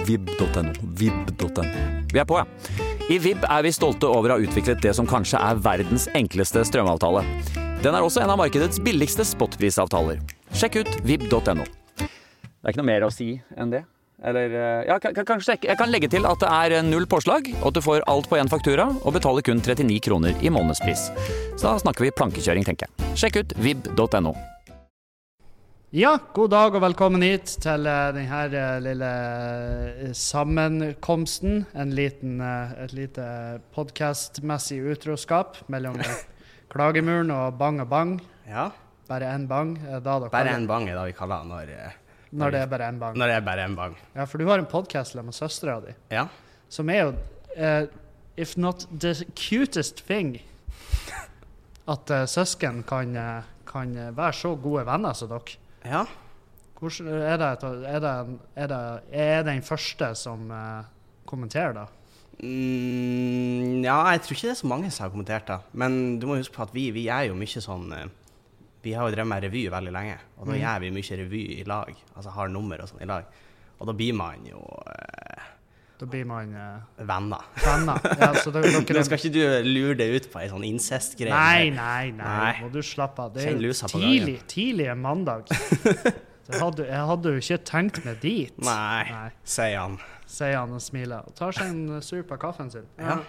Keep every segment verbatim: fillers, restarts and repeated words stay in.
vib dot no. vib dot no. Vi er på, ja. I Vib er vi stolte over å ha utviklet det som kanskje er verdens enkleste strømavtale. Den er også en av markedets billigste spotprisavtaler. Sjekk ut vib dot no. Det er ikke noe mer å si enn det. Eller, ja, kan, kan sjekke. Jeg kan legge til at det er null påslag, og at du får alt på en faktura, og betaler kun trettini kroner i månedspris. Så da snakker vi plankekjøring, tenker jeg. Sjekk ut vib dot no. Ja, god dag og velkommen hit til uh, denne uh, lille uh, sammenkomsten. En liten, uh, et lite podcastmessig utroskap mellom uh, Klagemuren og Bang og Bang. Ja. Bare en bang. Uh, da bare kaller... en bang er da vi kaller det når, uh, når, når det er bare en bang. Når det er bare en bang. Ja, for du har en podcast med søstera di. Ja. Som er jo, uh, if not the cutest thing, at uh, søsken kan, uh, kan være så gode venner som dere. Ja. Hvordan, er, det, er, det, er, det, er det den første som uh, kommenterer da? Mm, ja, jeg tror ikke det er så mange som har kommentert da. Men du må huske på at vi, vi er jo mye sånn, uh, vi har jo drevet med revy veldig lenge, og da mm. gjør vi mye revy i lag, altså har nummer og sånn i lag. Og da blir man jo... Uh, da blir man... Uh, venner. Venner, ja. Så da, dere... Nå skal ikke du lure deg ut på en sånn incest-greie. Nei, nei, nei, nei, må du slappe av. Det er jo tidlig, tidlig en mandag. Det hadde, jeg hadde jo ikke tenkt meg dit. Nei, nei. Sier han. Sier han og smiler. Og tar seg en sup av kaffen sin. Ja.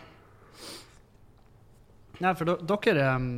Nei, for dere... Um,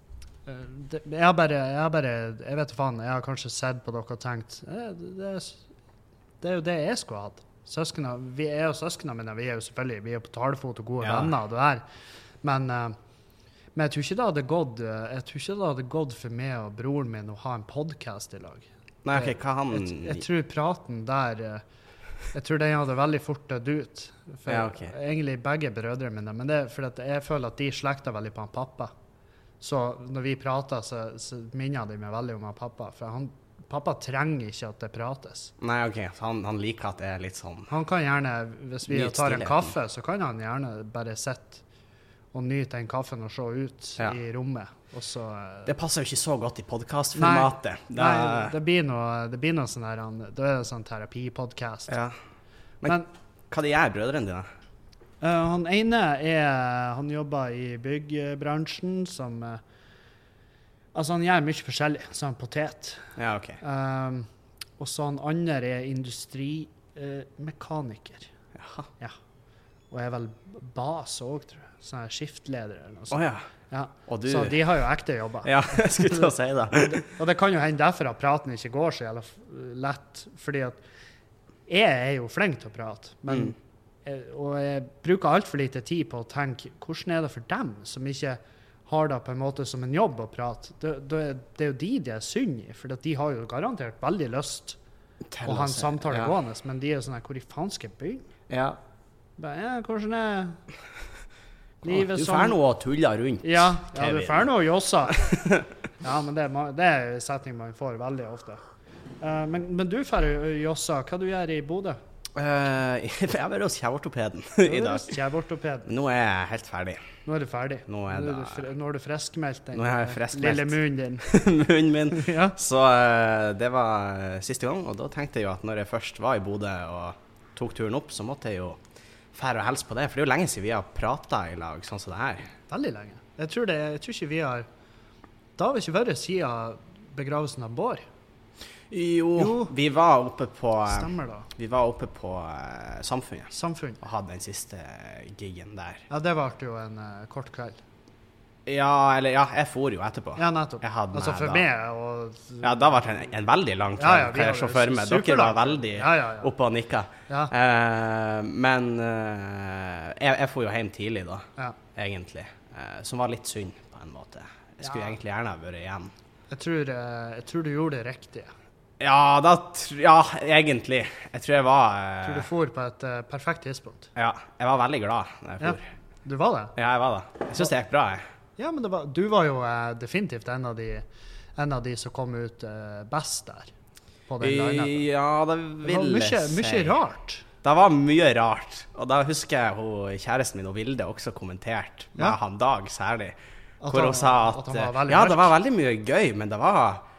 det, jeg har bare, jeg har bare, jeg vet faen, jeg har kanskje sett på dere og tenkt, det, det, det er jo det jeg skulle hatt. Søskene, vi er jo søskene mine, vi er jo selvfølgelig, vi er på talefot og gode ja. venner, det her. Men, uh, men jeg tror ikke det hadde gått, jeg tror ikke det hadde gått for meg og broren min å ha en podcast i lag. Nei, ok, hva han... Jeg, jeg tror praten der, jeg tror den hadde veldig fort dødd ut. For ja, ok. Egentlig begge brødre mine, men det er for at jeg føler at de slekter veldig på han pappa. Så når vi prater, så, så minner de meg veldig om han pappa, for han, pappa trenger ikke at det prates. Nei, ok, så han, han liker at det er litt sånn... Han kan gjerne, hvis vi tar en kaffe, så kan han gjerne bare sette og nyte den kaffen og se ut ja. i rommet. Og så, det passer jo ikke så godt i podcastformatet. Nei, da, nei det blir noe, det blir noe sånn her, da er det sånn terapipodcast. Ja. Men, Men hva de er brødrene dine? Uh, han ene er, han jobber i byggbransjen som, uh, altså han gjør mye forskjellig, så han potet. Ja, ok. Um, og så han andre er industrimekaniker. Uh, Jaha. Ja. Og er vel bas også, tror jeg. Sånn her skiftleder eller noe sånt. Åh oh, ja. Ja. Og du... Så de har jo ekte jobber. Ja, jeg skulle til å si det. og, det og det kan jo hende derfor at praten ikke går så jævla lett, fordi at jeg er jo flink til å prate, men mm. jeg, og jeg bruker alt for lite tid på å tenke, hvordan er det for dem som ikke har det på en måte som en jobb å prate? Det, det, det er jo de de er synd i, for de har jo garantert veldig lyst til å ha en samtale ja. gående, men de er sånn her, hvor i faen skal jeg begynne? Ja. Bare, ja, hvordan er... Livet du får noe å tulle rundt. Ja, ja du får noe å jossa. Ja, men det, det er en setning man får veldig ofte. Uh, men, men du får jossa. Hva du gjør i Bodø? Uh, jeg er bare hos kjeveortopeden i dag. Kjeveortopeden. Nå er jeg helt ferdig. Nå er du ferdig. Nå er, nå er, du, fre, nå er du freskmeldt. Den, nå er jeg freskmeldt. Lille munnen din. munnen min. Ja. Så uh, det var siste gang, og da tenkte jeg jo at når jeg først var i Bodø og tok turen opp, så måtte jeg jo færre og helse på det, for det er jo lenge siden vi har pratet i lag, sånn som det her. Veldig lenge. Jeg tror, det, jeg tror ikke vi har... Da har vi ikke vært siden begravelsen av Bård. Jo, jo, vi var oppe på... Stemmer da. Vi var oppe på uh, Samfunnet. Samfunnet. Og hadde den siste giggen der. Ja, det var jo en uh, kort kveld. Ja, eller ja, jeg for jo etterpå. Ja, nettopp. Jeg hadde altså for da. meg og... Ja, da var det en, en veldig lang kveld, ja, ja, kan jeg se for meg. Dere var veldig ja, ja, ja. oppe og nikka. Ja. Uh, men uh, jeg, jeg får jo hjem tidlig da, ja. egentlig. Uh, som var litt synd på en måte. Jeg skulle ja. egentlig gjerne ha vært igjen. Jeg tror, uh, jeg tror du gjorde det riktig. Ja, da, ja, egentlig. Jeg tror jeg var... Uh, jeg tror du for på et uh, perfekt tidspunkt. Ja, jeg var veldig glad når jeg for. Ja. Du var det? Ja, jeg var det. Jeg synes det gikk bra, jeg. Ja, men det var, du var jo uh, definitivt en av, de, en av de som kom ut uh, best der. På den line-upen. Ja, det vil jeg si. Det var mye rart. Det var mye rart. Og da husker jeg hun, kjæresten min og Vilde også kommentert med ja. han Dag særlig. At hvor han, hun sa at, at han var veldig ja, mørk. Det var veldig mye gøy, men det var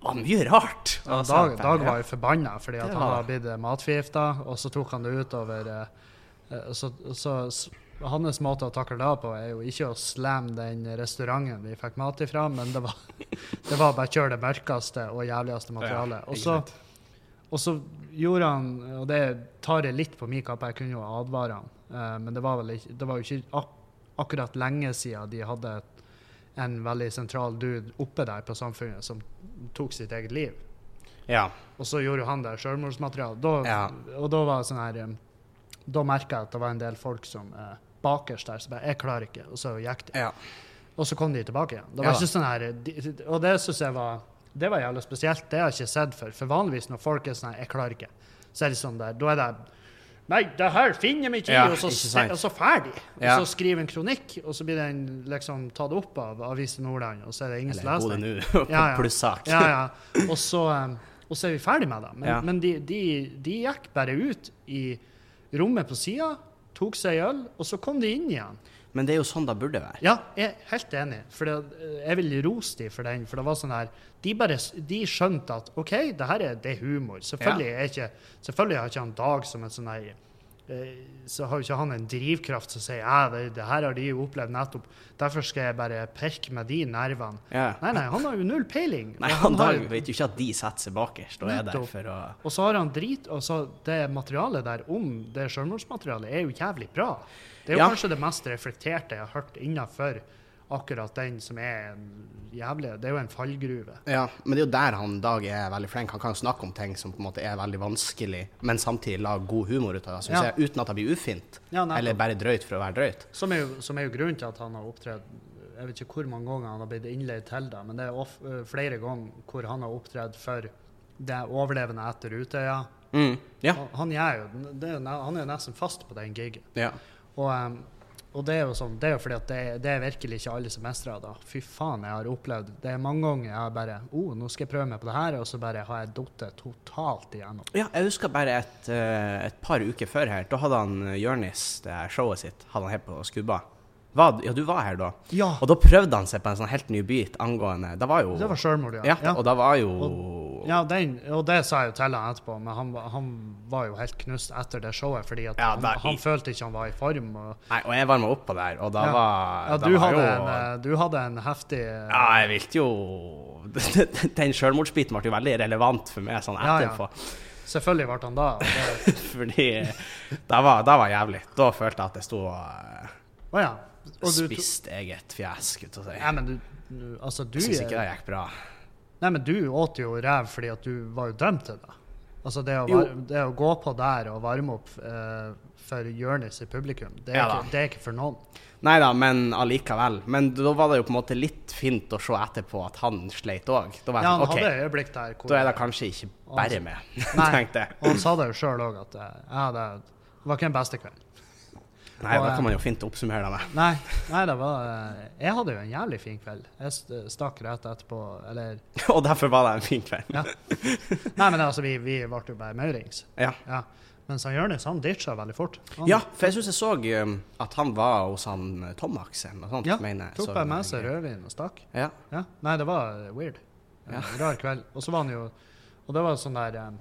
var mye rart. Ja, Altså, Dag, Dag ja. var jo forbanna fordi at Det han var- var blitt matforgifta, og så tok han det utover eh, så, så s- hans måte å takle det på er jo ikke å slamme den restauranten vi fikk mat ifra, men det var, det var bare å kjøre det mørkeste og jævligste materialet. Ja, og, ikke så, sant. og så gjorde han, og det tar jeg litt på min kappe, jeg kunne jo advare han, eh, men det var, vel ikke, det var jo ikke ak akkurat lenge siden de hadde et, en veldig sentral dude oppe der på Samfunnet som tok sitt eget liv. Ja. Og så gjorde jo han det selvmordsmateriale. Da, Ja. Og da var det sånn her um, Da merka jeg at det var en del folk som eh, bakerst der, så bare 'Jeg klarer ikke', og så gikk de. Ja. Og så kom de tilbake igjen. Det var Ja. ikke sånn her de, Og det syns jeg var Det var jævlig spesielt. Det har jeg ikke sett før. For vanligvis når folk er sånn her 'Jeg klarer ikke', så er det sånn der Da er det 'Nei, det her finner jeg meg ikke i', Ja, og så, ikke sant. og så ferdig. Ja. Og så skriver en kronikk, og så blir den liksom tatt opp av Avisen Nordland, og så er det ingen som Eller leser Gode den. nå, på Ja, ja. plussak. Ja, ja. Og så, um, og så er vi ferdig med det. Men, Ja. men de, de, de gikk bare ut i rommet på sida, tok seg øl, og så kom de inn igjen. Men det er jo sånn det burde være. Ja, jeg er helt enig. For det, jeg vil rose dem for den. For det var sånn her De bare de skjønte at OK, det her er, det er humor. Selvfølgelig, er ikke, selvfølgelig har ikke han Dag som en sånn her eh, Så har jo ikke han en drivkraft som sier ja, det, det her har de jo opplevd nettopp. Derfor skal jeg bare perke med de nervene. Ja. Nei, nei, han har jo null peiling. Nei, Og han har Dag jo- vet jo ikke at de setter seg bakerst og er der Nettopp. for å Og så har han drit, og så det materialet der om det selvmordsmaterialet er jo jævlig bra. Det er jo Ja. kanskje det mest reflekterte jeg har hørt innenfor akkurat den som er en jævlig, det er jo en fallgruve. Ja, men det er jo der han Dag er veldig flink. Han kan jo snakke om ting som på en måte er veldig vanskelig, men samtidig lage god humor ut av det, synes Ja. jeg, uten at det blir ufint. Ja, nettopp. Eller bare drøyt for å være drøyt. Som er, jo, som er jo grunnen til at han har opptredd, jeg vet ikke hvor mange ganger han har blitt innleid til det, men det er of, øh, flere ganger hvor han har opptredd for det overlevende etter Utøya. Mm. Ja. Og Han, gjør jo, det er, jo ne- han er jo nesten fast på den gigen. Ja. Og, um, og det er jo sånn, det er jo fordi at det, er- det er virkelig ikke alle semestre da. Fy faen, jeg har opplevd, det er mange ganger jeg har bare, oh, nå skal jeg prøve meg på det her, og så bare har jeg dottet totalt igjennom. Ja, jeg husker bare et, eh, et par uker før her, da hadde han eh, Jørnis, det her showet sitt, hadde han her på Skubba. Hva, ja, du var her da. Ja, Og da prøvde han seg på en sånn helt ny bit angående, det var jo... det var selvmord, ja. Ja, og da var jo... Ja, den, og det sa jeg jo til han etterpå, men han, var- han var jo helt knust etter det showet, fordi at Ja, han, da- han følte ikke han var i form. Og, Nei, og jeg var med oppå der, og da Ja. var... ja, da du, var hadde jo, en, eh, du hadde en heftig eh, Ja, jeg vilte jo... Den selvmordsbiten ble jo veldig relevant for meg sånn Ja, ja. etterpå. Selvfølgelig ble han da. og det- Fordi det var, det var jævlig. Da følte jeg at jeg stod og eh, Å ja. Og du, spiste eget fjes, skulle jeg til å si. Nei, men du, du altså du Jeg synes ikke det gikk bra. Nei, men du åt jo ræv fordi at du var jo dømt til det. Altså det å, Jo. var, det å gå på der og varme opp eh, for Jørnis i publikum, det er, Ja da. ikke, det er ikke for noen. Neida, men allikevel. Men da var det jo på en måte litt fint å se etterpå at han sleit også. Da var Ja, jeg han sånn, hadde ok, øyeblikk der hvor da er det kanskje ikke bare med, Nei. tenkte jeg. Og han sa det jo sjøl òg, at eh, jeg hadde, det var ikke den beste kvelden. Nei, Og, da eh, kan man jo fint oppsummere det med. Nei, nei, det var eh, Jeg hadde jo en jævlig fin kveld. Jeg st- stakk rett etterpå, eller Og derfor var det en fin kveld. Ja. Nei, men altså, vi, vi ble jo bare maurings. Ja. Ja. Mens han Jørnis, han ditcha veldig fort. Han Ja, for jeg synes jeg så um, at han var hos han uh, Tomax eller noe sånt, ja, mener jeg. tok Så- bare med seg rødvin og stakk. Ja. Ja. Nei, det var eh, weird. Ja. En rar kveld. Og så var han jo Og det var sånn der eh,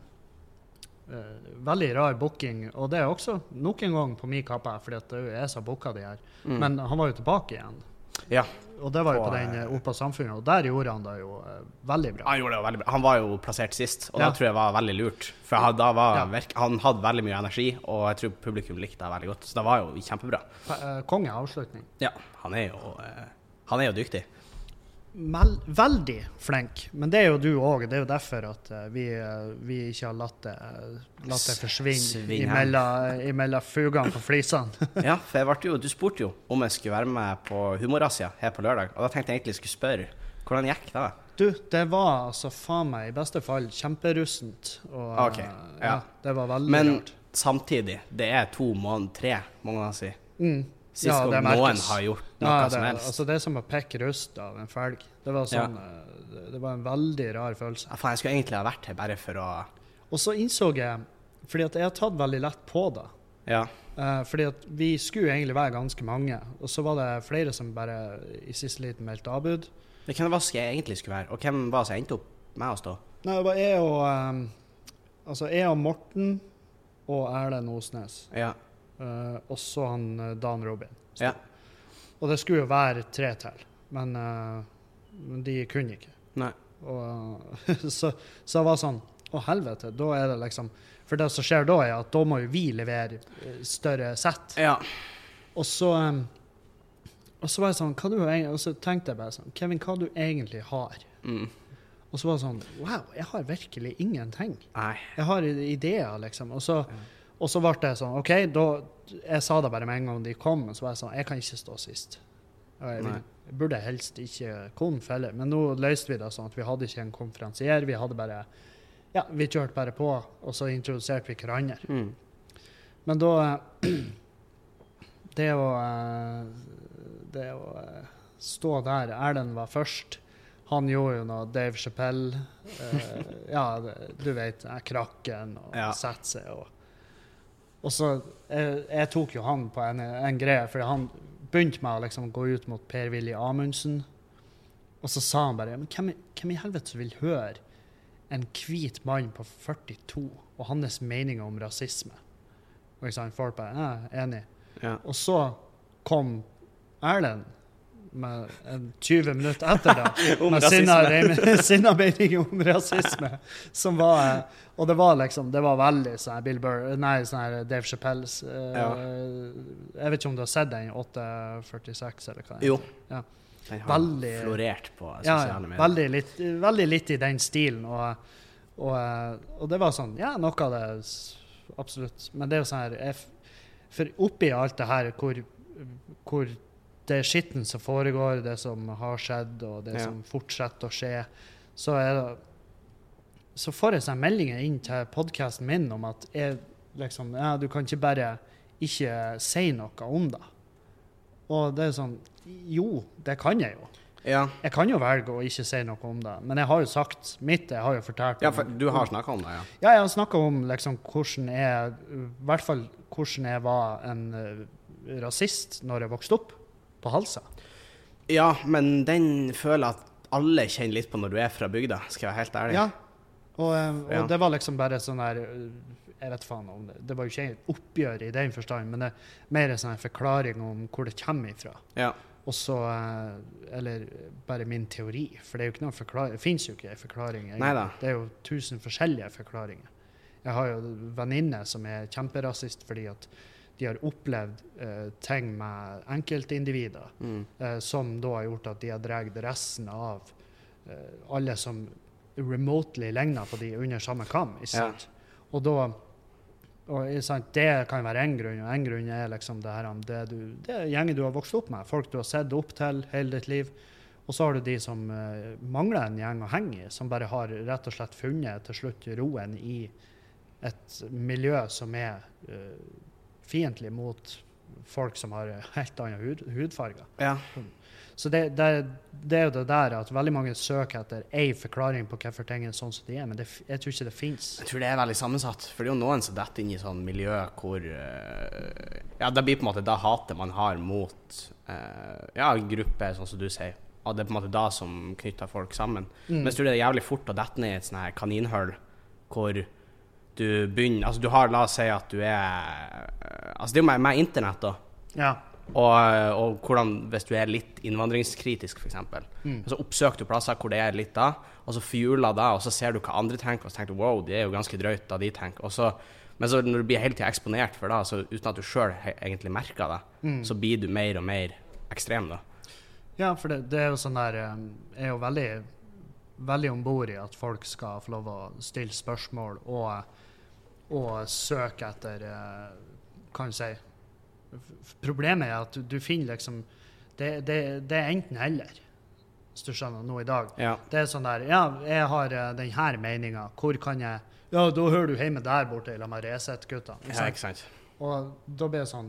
eh, veldig rar booking. Og det er også nok en gang på min kappe, fordi at det er jo jeg som booka de her. Mm. Men han var jo tilbake igjen. Ja. Og det var jo På, på den eh, eh, Opa Samfunnet, og der gjorde han det jo eh, veldig bra. Han gjorde det jo veldig bra. Han var jo plassert sist, og Ja. da tror jeg var veldig lurt. For han, da var, Ja. virk, han hadde veldig mye energi, og jeg tror publikum likte det veldig godt. Så det var jo kjempebra. Pe- eh, Konge avslutning. Ja, han er jo, eh, han er jo dyktig. Mel veldig flink, men det er jo du òg. Det er jo derfor at eh, vi, eh, vi ikke har latt det, eh, latt det forsvinne Svinge. imellom, imellom fugene på flisene. Ja, for jeg ble jo, du spurte jo om jeg skulle være med på Humorrazzia her på lørdag, og da tenkte jeg egentlig jeg skulle spørre, hvordan gikk det? Du, det var altså faen meg i beste fall kjemperussent. Og, Ok, eh, ja. det var veldig Men rart. samtidig, det er to måneder, tre måneder siden. Mm. Sist Ja, det gang noen merkes. har gjort noe Ja, det, som helst. altså det er som å pekke rust av en felg. Det var sånn, eh, det, det var en veldig rar følelse. Ja, faen, jeg skulle egentlig ha vært her bare for å... Og så innså jeg, fordi at jeg har tatt veldig lett på det, Ja, eh, fordi at vi skulle egentlig være ganske mange, og så var det flere som bare i siste liten meldte avbud. det hvem var det jeg egentlig skulle være, og hvem var det som endte opp? meg å stå? Nei, det var jeg og um, altså jeg og Morten og Erlend Osnes. Ja. Uh, og så han uh, Dan Robin. Ja. Og det skulle jo være tre til, men, uh, men de kunne ikke. Nei. Og, uh, så, så det var sånn, å helvete, da er det liksom, for det som skjer da er at da må jo vi levere uh, større sett. Ja. Og så, um, og så var jeg sånn, hva du, og så tenkte jeg bare sånn, Kevin, hva du egentlig har? Mm. Og så var det sånn, wow, jeg har virkelig ingenting. Nei. Jeg har ideer, liksom. Og så, og så ble det sånn, ok, da, jeg sa det bare med en gang de kom, så var jeg sånn, jeg kan ikke stå sist. Og jeg, vil, jeg burde helst ikke konf heller, men nå løste vi det sånn at vi hadde ikke en konferansier, vi hadde bare, ja, vi kjørte bare på, og så introduserte vi hverandre. Mm. Men da, det å, det å stå der, Erlend var først, han gjorde jo noe Dave Chappelle, eh, ja, du vet, krakken og ja. sette seg. Og, og så, jeg, jeg tok jo han på en, en greie, for han begynte med å liksom gå ut mot Per-Willy Amundsen, og så sa han bare, men hvem, hvem i helvete vil høre en hvit mann på førtito og hans meninger om rasisme? Og ikke sant, folk bare, ja, enig. Ja. Og så kom Erlend, med en tjue minutter etter da, med sinna mening om rasisme, som var, og det var liksom, det var veldig sånn Bill Burr, nei, sånn her Dave Chappelles, uh, ja. Jeg vet ikke om du har sett den, åtte førtiseks eller hva? Jo, ja. Den har veldig, florert på sosiale ja, medier. Veldig litt, veldig litt i den stilen, og, og, og det var sånn, ja, noe av det, absolutt, men det er jo sånn her, jeg, for oppi alt det her, hvor, hvor det er skitten som foregår, det som har skjedd, og det ja. Som fortsetter å skje, så er det, så får jeg sånn meldinger inn til podcasten min om at jeg, liksom, ja, du kan ikke bare ikke si noe om det. Og det er sånn, jo, det kan jeg jo. Ja. Jeg kan jo velge å ikke si noe om det, men jeg har jo sagt mitt, jeg har jo fortalt om. Ja, for du har snakket om det, ja. Ja, jeg har snakket om liksom hvordan jeg, i hvert fall hvordan jeg var en uh, rasist når jeg vokste opp på Halsa. Ja, men den føler at alle kjenner litt på når du er fra bygda, skal jeg være helt ærlig. Ja, og, og ja. Det var liksom bare sånn der, jeg vet faen om det, det var jo ikke et oppgjør i den forstand, men det er mer en sånn forklaring om hvor det kommer ifra. Ja. Og så, eller bare min teori, for det er jo ikke noen forklaring, det finnes jo ikke en forklaring. Neida. Det er jo tusen forskjellige forklaringer. Jeg har jo venninner som er kjemperasist fordi at de har opplevd uh, ting med enkeltindivider mm. uh, som da har gjort at de har dreget resten av uh, alle som remotely legner på de under samme kam. Ja. Og da, og, sant, det kan være en grunn, og en grunn er liksom det her, det, du, det er gjengen du har vokst opp med, folk du har sett opp til hele ditt liv, og så har du de som uh, mangler en gjeng å henge i, som bare har rett og slett funnet til slutt roen i et miljø som er uh, fiendtlig mot folk som har helt annen hud, hudfarger. Ja. Så det, det, det er jo det der at veldig mange søker etter en forklaring på hvorfor ting er sånn som de er, men det, jeg tror ikke det finnes. Jeg tror det er veldig sammensatt, for det er jo noen som detter inn i sånn miljø hvor, uh, ja, det blir på en måte da hatet man har mot, uh, ja, grupper, sånn som du sier, og det er på en måte da som knytter folk sammen. Mm. Men jeg tror det er jævlig fort å dette ned i et sånn her kaninhull, hvor du begynner, altså du har, la oss si at du er, altså det er jo med, med internett da, ja. og, og hvordan, hvis du er litt innvandringskritisk for eksempel, mm. så oppsøker du plasser hvor det er litt da, og så fjuler da, og så ser du hva andre tenker, og så tenker du, wow, det er jo ganske drøyt da de tenker, og så, men så når du blir hele tiden eksponert for det, så uten at du selv he- egentlig merker det, mm. så blir du mer og mer ekstrem da. Ja, for det, det er jo sånn der, jeg er jo veldig, veldig ombord i at folk skal få lov å stille spørsmål, og og søke etter, kan du si, problemet er at du, du finner liksom, det, det, det er enten eller, hvis du skjønner nå i dag. Ja. Det er sånn der, ja, jeg har denne meningen, hvor kan jeg, ja, da hører du hjemme der borte, eller med Resett-gutta. Ja, ikke sant. Og da blir det sånn,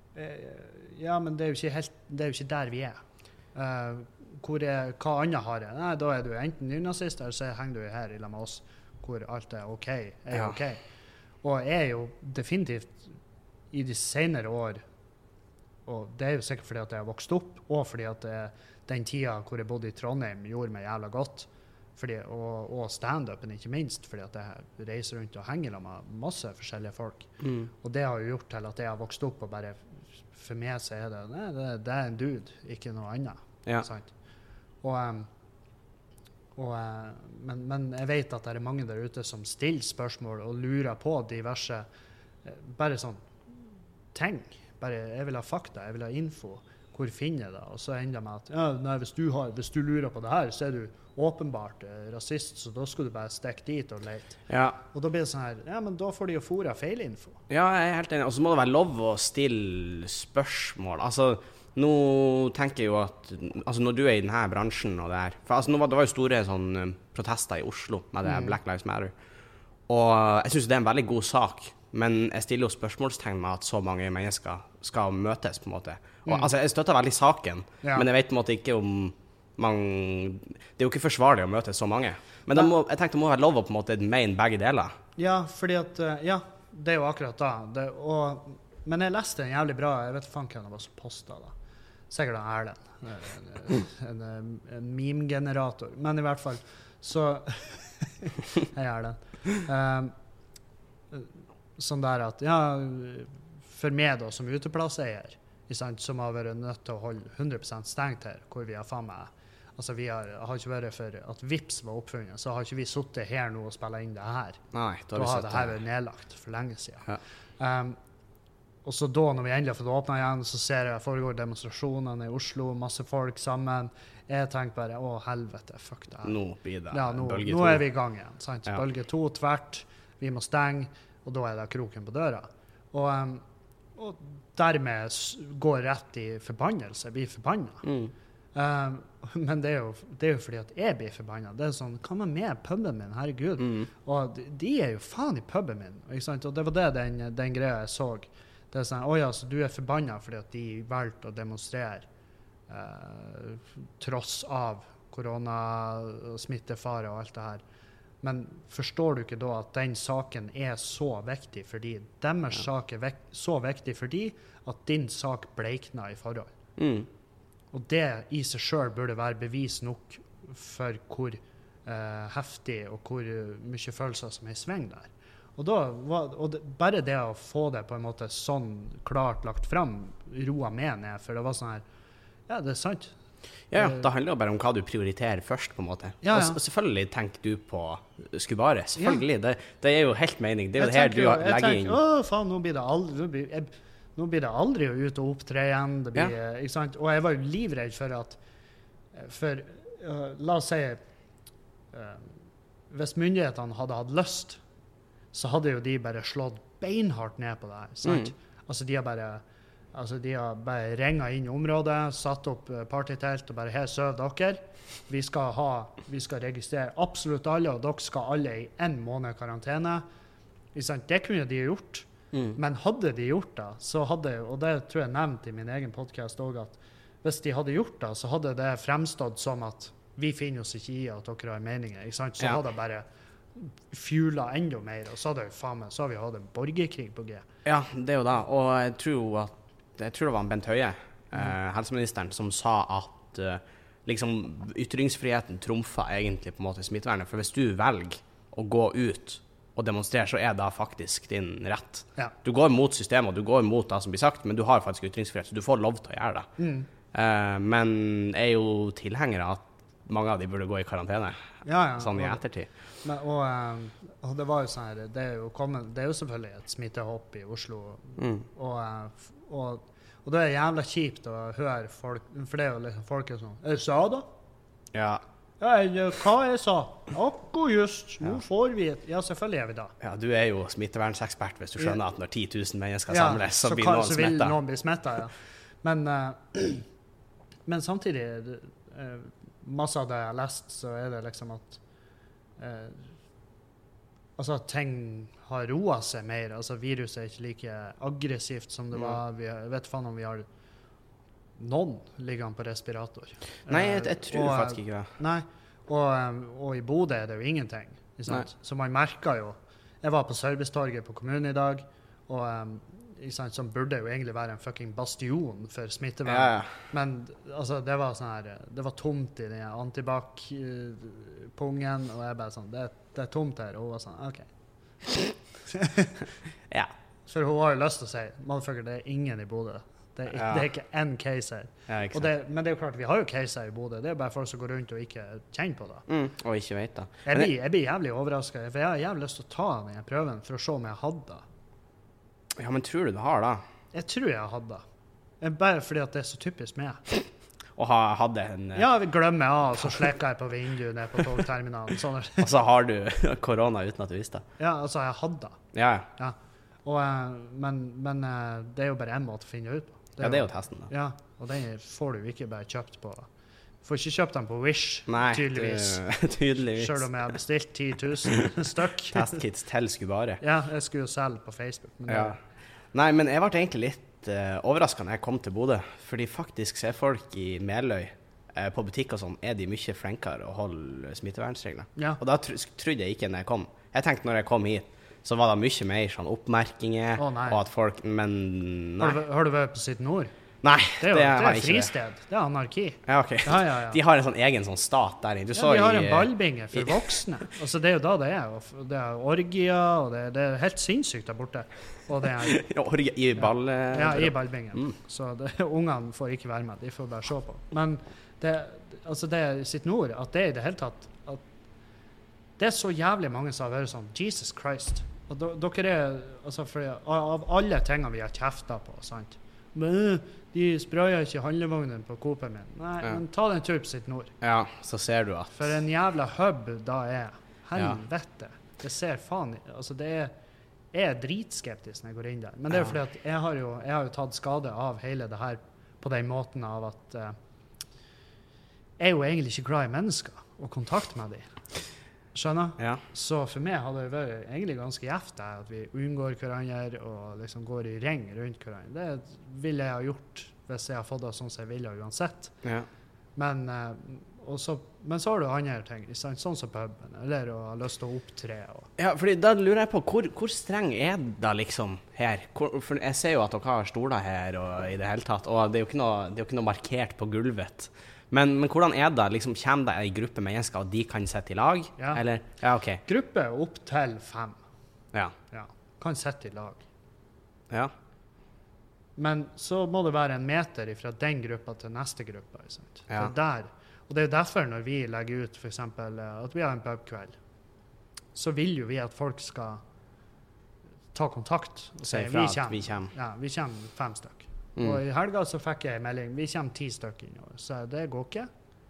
ja, men det er jo ikke, helt, det er jo ikke der vi er. Uh, hvor er, hva annet har jeg? Nei, da er du enten nynazist, eller så henger du her i lag med oss, hvor alt er ok, er ja. ok. Og jeg er jo definitivt i de senere år, og det er jo sikkert fordi at jeg har vokst opp, og fordi at det, den tida hvor jeg bodde i Trondheim gjorde meg jævla godt, fordi, og, og stand-upen ikke minst, fordi at jeg reiser rundt og henger med masse forskjellige folk. Mm. Og det har jo gjort til at jeg har vokst opp og bare, for meg så er det, nei, det, det er en dude, ikke noe annet. Ja. Sant? Og, um, og, uh, men, men jeg vet at det er mange der ute som stiller spørsmål og lurer på diverse, uh, bare sånn ting. Bare, jeg vil ha fakta, jeg vil ha info. Hvor finner jeg det? Og så ender det med at ja, nei, hvis, du har, hvis du lurer på det her, så er du åpenbart eh, rasist, så da skulle du bare stikke dit og lete. Ja. Og da blir det sånn her, ja, men da får de jo fôre feilinfo. Ja, jeg er helt enig. Og så må det være lov å stille spørsmål. Altså, nå tenker jeg jo at altså når du er i denne bransjen og det her, for altså, nå var, det var jo store sånn, um, protester i Oslo med det mm. Black Lives Matter. Og jeg synes det er en veldig god sak, men jeg stiller jo spørsmålstegn med at så mange mennesker skal møtes på en måte. Og, mm. altså, jeg støtter veldig saken, ja. Men jeg vet på en måte ikke om man, det er jo ikke forsvarlig å møte så mange. Men det må, jeg tenkte det må være lov å på en måte mene begge deler. Ja, fordi at, ja, det er jo akkurat da. Det, og, men jeg leste en jævlig bra, jeg vet faen hvem det var som postet da. Sikkert han Erlend. En, en, en, en meme-generator. Men i hvert fall, så... Hei Erlend. Um, sånn der at, ja, for meg da, som uteplasseier, som har vært nødt til å holde hundre prosent stengt her, hvor vi har faen meg, altså vi har, har ikke vært for at Vips var oppfunnet, så har ikke vi suttet her nå og spillet inn det her. Nei, da har, da har det her vært nedlagt for lenge siden. Ja. Um, og så da, når vi endelig har fått åpnet igjen, så ser jeg foregår demonstrasjonene i Oslo, masse folk sammen. Jeg tenker bare, å helvete, fuck det her. Nå blir det ja, nå, bølge to. Nå er vi i gang igjen, sant? Ja. Bølge to, tvert, vi må stenge, og da er det kroken på døra. Og, um, og dermed går rett i forbannelse, blir forbannet. Mm. Um, men det er, jo, det er jo fordi at jeg blir forbannet. Det er sånn, hva med med puben min, herregud? Mm. Og de, de er jo faen i puben min, ikke sant? Og det var det den, den greia jeg så. Det er sånn, oi, altså, du er forbannet fordi at de valgte å demonstrere uh, tross av koronasmittefare og alt det her. Men forstår du ikke da at den saken er så viktig fordi deres ja. sak er vek- så viktig fordi at din sak bleikner i forhold. Mm. Og det i seg selv burde være bevis nok for hvor uh, heftig og hvor mye følelser som er i sving der. Og, da var, og det, bare det å få det på en måte sånn klart lagt frem, roa meg ned, for det var sånn her, ja, det er sant. Ja, ja, da handler det bare om hva du prioriterer først, på en måte. Ja, ja. Og selvfølgelig tenker du på Skubare, selvfølgelig. Ja. Det, det er jo helt mening. Det er jo jeg det her tenker, du legger tenker, inn. Å, faen, nå blir det aldri, nå blir, jeg, nå blir det aldri å ut og opptre igjen. Det blir, ja. Ikke sant? Og jeg var jo livredd for at, for, uh, la oss si, uh, hvis myndighetene hadde hatt lyst, så hadde jo de bare slått beinhardt ned på det her, sant? Mm. Altså, de har bare, altså, de har bare renget inn i området, satt opp partytelt og bare, her søv dere. Vi skal ha, vi skal registrere absolutt alle, og dere skal alle i en måned karantene. Sant? Det kunne de gjort. Mm. Men hadde de gjort det, så hadde, og det tror jeg nevnt i min egen podcast også, at hvis de hadde gjort det, så hadde det fremstått som at vi finner oss ikke i at dere har meninger, ikke sant? Så ja. Hadde det bare fjula enda mer, og så hadde, faen meg, så har vi hatt en borgerkrig på G. Ja, det er jo da, og jeg tror at jeg tror det var Bent Høie, mm. eh, helseministeren, som sa at eh, liksom, ytringsfriheten trumfer egentlig på en måte smittevernet, for hvis du velger å gå ut og demonstrere, så er det faktisk din rett. Ja. Du går mot systemet, du går mot det som blir sagt, men du har faktisk ytringsfrihet, så du får lov til å gjøre det. Mm. Eh, men jeg er jo tilhenger av at mange av de burde gå i karantene, ja, ja. sånn i ettertid. Men, og, og det var jo sånn her, det er jo, kommet, det er jo selvfølgelig et smittehopp i Oslo, mm. og, og, og det er jævla kjipt å høre folk, for det er jo liksom folk er sånn, jeg sa da? Ja. Ja, hva jeg sa? Akkurat just, nå ja. Får vi et, ja, selvfølgelig er vi da. Ja, du er jo smittevernsekspert hvis du skjønner ja. At når ti tusen mennesker ja, samles, så, så blir kan, noen smittet. Så vil noen bli smittet, ja. Men, uh, men samtidig, uh, masse av det jeg har lest, så er det liksom at eh, altså at ting har roet seg mer. Altså viruset er ikke like aggressivt som det var. Vi, jeg vet faen om vi har noen liggende på respirator. Nei, jeg, jeg tror og, faktisk ikke det. Nei, og, og i Bodø er det jo ingenting. Så man merker jo. Jeg var på Servicetorget på kommunen i dag, og, ikke sant, som burde jo egentlig være en fucking bastion for smittevern. Ja, ja. Men altså, det var sånn her, det var tomt i den antibac-pungen, og jeg bare sånn, det, det er tomt her, og hun var sånn, ok. Ja. For hun har jo lyst til å si, motherfucker, det er ingen i Bodø. Det er, Ja. det er ikke en case her. Ja, ikke Og sant. det, men det er jo klart, vi har jo case her i Bodø. Det er bare folk som går rundt og ikke kjenner på det. Mm, og ikke vet da. Jeg Men blir, jeg blir jævlig overrasket, for jeg har jævlig lyst til å ta den prøven for å se om jeg hadde det. det- Ja, men tror du du har da? Jeg tror jeg hadde det. Bare fordi at det er så typisk meg. Og ha, hadde en... eh, Ja, vi glemmer av, og så slekker jeg på vinduet ned på togterminalen. Sånn. Og så har du korona uten at du visste det. Ja, altså, jeg hadde det. Ja, ja. Ja. Og, eh, men men eh, det er jo bare en måte å finne ut på. Ja, det er jo testen da. Ja, og den får du ikke bare kjøpt på. Får ikke kjøpt den på Wish, Nei, tydeligvis. Du, tydeligvis. Selv om jeg har bestilt ti tusen stykk. Testkits til skulle bare. Ja, jeg skulle jo selge på Facebook. Men Ja. Nei, men jeg ble egentlig litt uh, overrasket når jeg kom til Bodø. Fordi faktisk ser folk i Meløy uh, på butikk og sånn, er de mye flinkere å holde smittevernregler. Ja. Og da tro, trodde jeg ikke når jeg kom. Jeg tenkte når jeg kom hit, så var det mye mer sånn oppmerkinger, Å, nei. og at folk, men Har nei. du, har du vært på Sitt Nord? Nei, Det er jo det det har er jeg ikke. fristed. Det er anarki. Ja, ok. Ja, ja, ja. De har en sånn egen sånn stat der inne. Du Ja, så de har i, en ballbinge for voksne. Altså, det er jo da det er. Og f- Det er orgier, og det, det er helt sinnssykt der borte. Og det er, ja, orge- i ball... ja, i ballbingen. Mm. Så det, ungene får ikke være med, de får bare se på. Men det, altså det er Sitt Nord, at det i det hele tatt at det er så jævlig mange som har vært sånn, Jesus Christ. Og do, dere er, altså for, av alle tingene vi har kjeftet på, sant? Men øh, de sprayer ikke handlevognen på Coop-en min. Nei, Ja. men ta den tur på Sitt Nord. Ja, så ser du at... For en jævla hub da er. Helvete. Det ser faen i- Altså, det er Jeg er dritskeptisk når jeg går inn der. Men det er jo Ja. fordi at jeg har jo, jeg har jo tatt skade av hele det her på den måten av at eh, jeg er jo egentlig ikke glad i mennesker og kontakt med dem. Skjønner? Ja. Så for meg hadde det vært egentlig ganske gjevt det, at vi unngår hverandre og liksom går i ring rundt hverandre. Det ville jeg ha gjort hvis jeg har fått det sånn som jeg ville uansett. Ja. Men, eh, og så, men så har du andre ting, ikke sant? Sånn som puben, eller å ha lyst til å opptre. Og, Ja, fordi da lurer jeg på, hvor, hvor streng er det liksom her? Hvor, for jeg ser jo at dere har stoler her og i det hele tatt, og det er jo ikke noe, det er jo ikke noe markert på gulvet. Men, men hvordan er det? Liksom, kommer det en gruppe mennesker, og de kan sitte i lag? Ja. Eller? Ja, ok. gruppe opp til fem, Ja. ja, kan sitte i lag. Ja. Men så må det være en meter fra den gruppa til neste gruppa. Ikke sant? Ja. For der, og det er jo derfor når vi legger ut for eksempel, eh, at vi har en pubkveld, så vil jo vi at folk skal ta kontakt og si Si vi ifra at kommer. vi kommer. Ja, vi kommer fem stykk. Mm. Og i helga så fikk jeg en melding, vi kommer ti stykk innover, så det går ikke.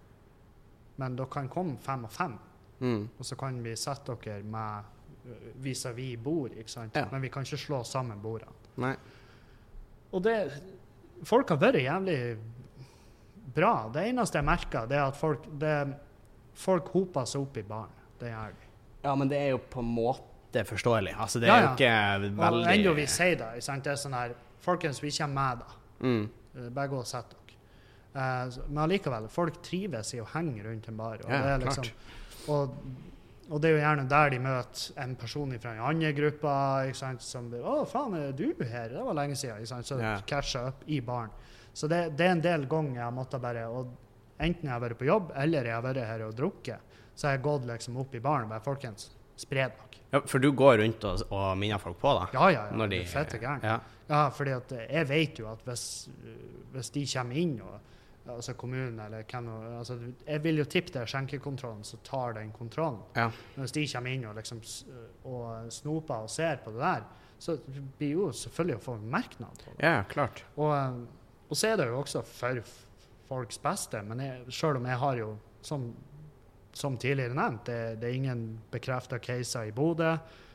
Men dere kan komme fem og fem, Mm. og så kan vi sette dere med ø, vis-à-vis bord, ikke sant? Ja. Men vi kan ikke slå sammen bordene. Nei. Og det, folk har vært jævlig bra. Det eneste jeg merker, det er at folk, det, folk hoper seg opp i baren. Det gjør de. Ja, men det er jo på en måte forståelig. Altså, det Ja, er ja. jo ikke Og veldig... enda vi sier det, ikke sant? Det er sånn her, folkens, vi kommer med da. Mm. Eh, Bare gå og sett dere. Eh, så- men allikevel, folk trives i å henge rundt en bar. Og, Ja, det er liksom, og, og det er jo gjerne der de møter en person fra en annen gruppe, ikke sant, som blir, å faen, er du her? Det var lenge siden, ikke sant? Så Ja. det casher opp i baren. Så det, det er en del ganger jeg har måttet bare, og enten jeg har vært på jobb, eller jeg har vært her og drukket, så har jeg gått liksom opp i baren og bare, folkens, spred dere. Ja, for du går rundt og, og minner folk på, da? Ja, ja, ja, Når det de- er fette gærent. Ja. Ja, fordi at eh, jeg vet jo at hvis, hvis de kommer inn, og, altså kommunen eller hvem, nå- altså, jeg vil jo tippe det er skjenkekontrollen som tar den kontrollen. Ja. Men hvis de kommer inn og, liksom, s- og snoper og ser på det der, så blir jo selvfølgelig å få en merknad på det. Ja, klart. Og, eh, og så er det jo også for f- folks beste, men jeg, selv om jeg har jo, som, som tidligere nevnt, det, det er ingen bekreftet caser i Bodø,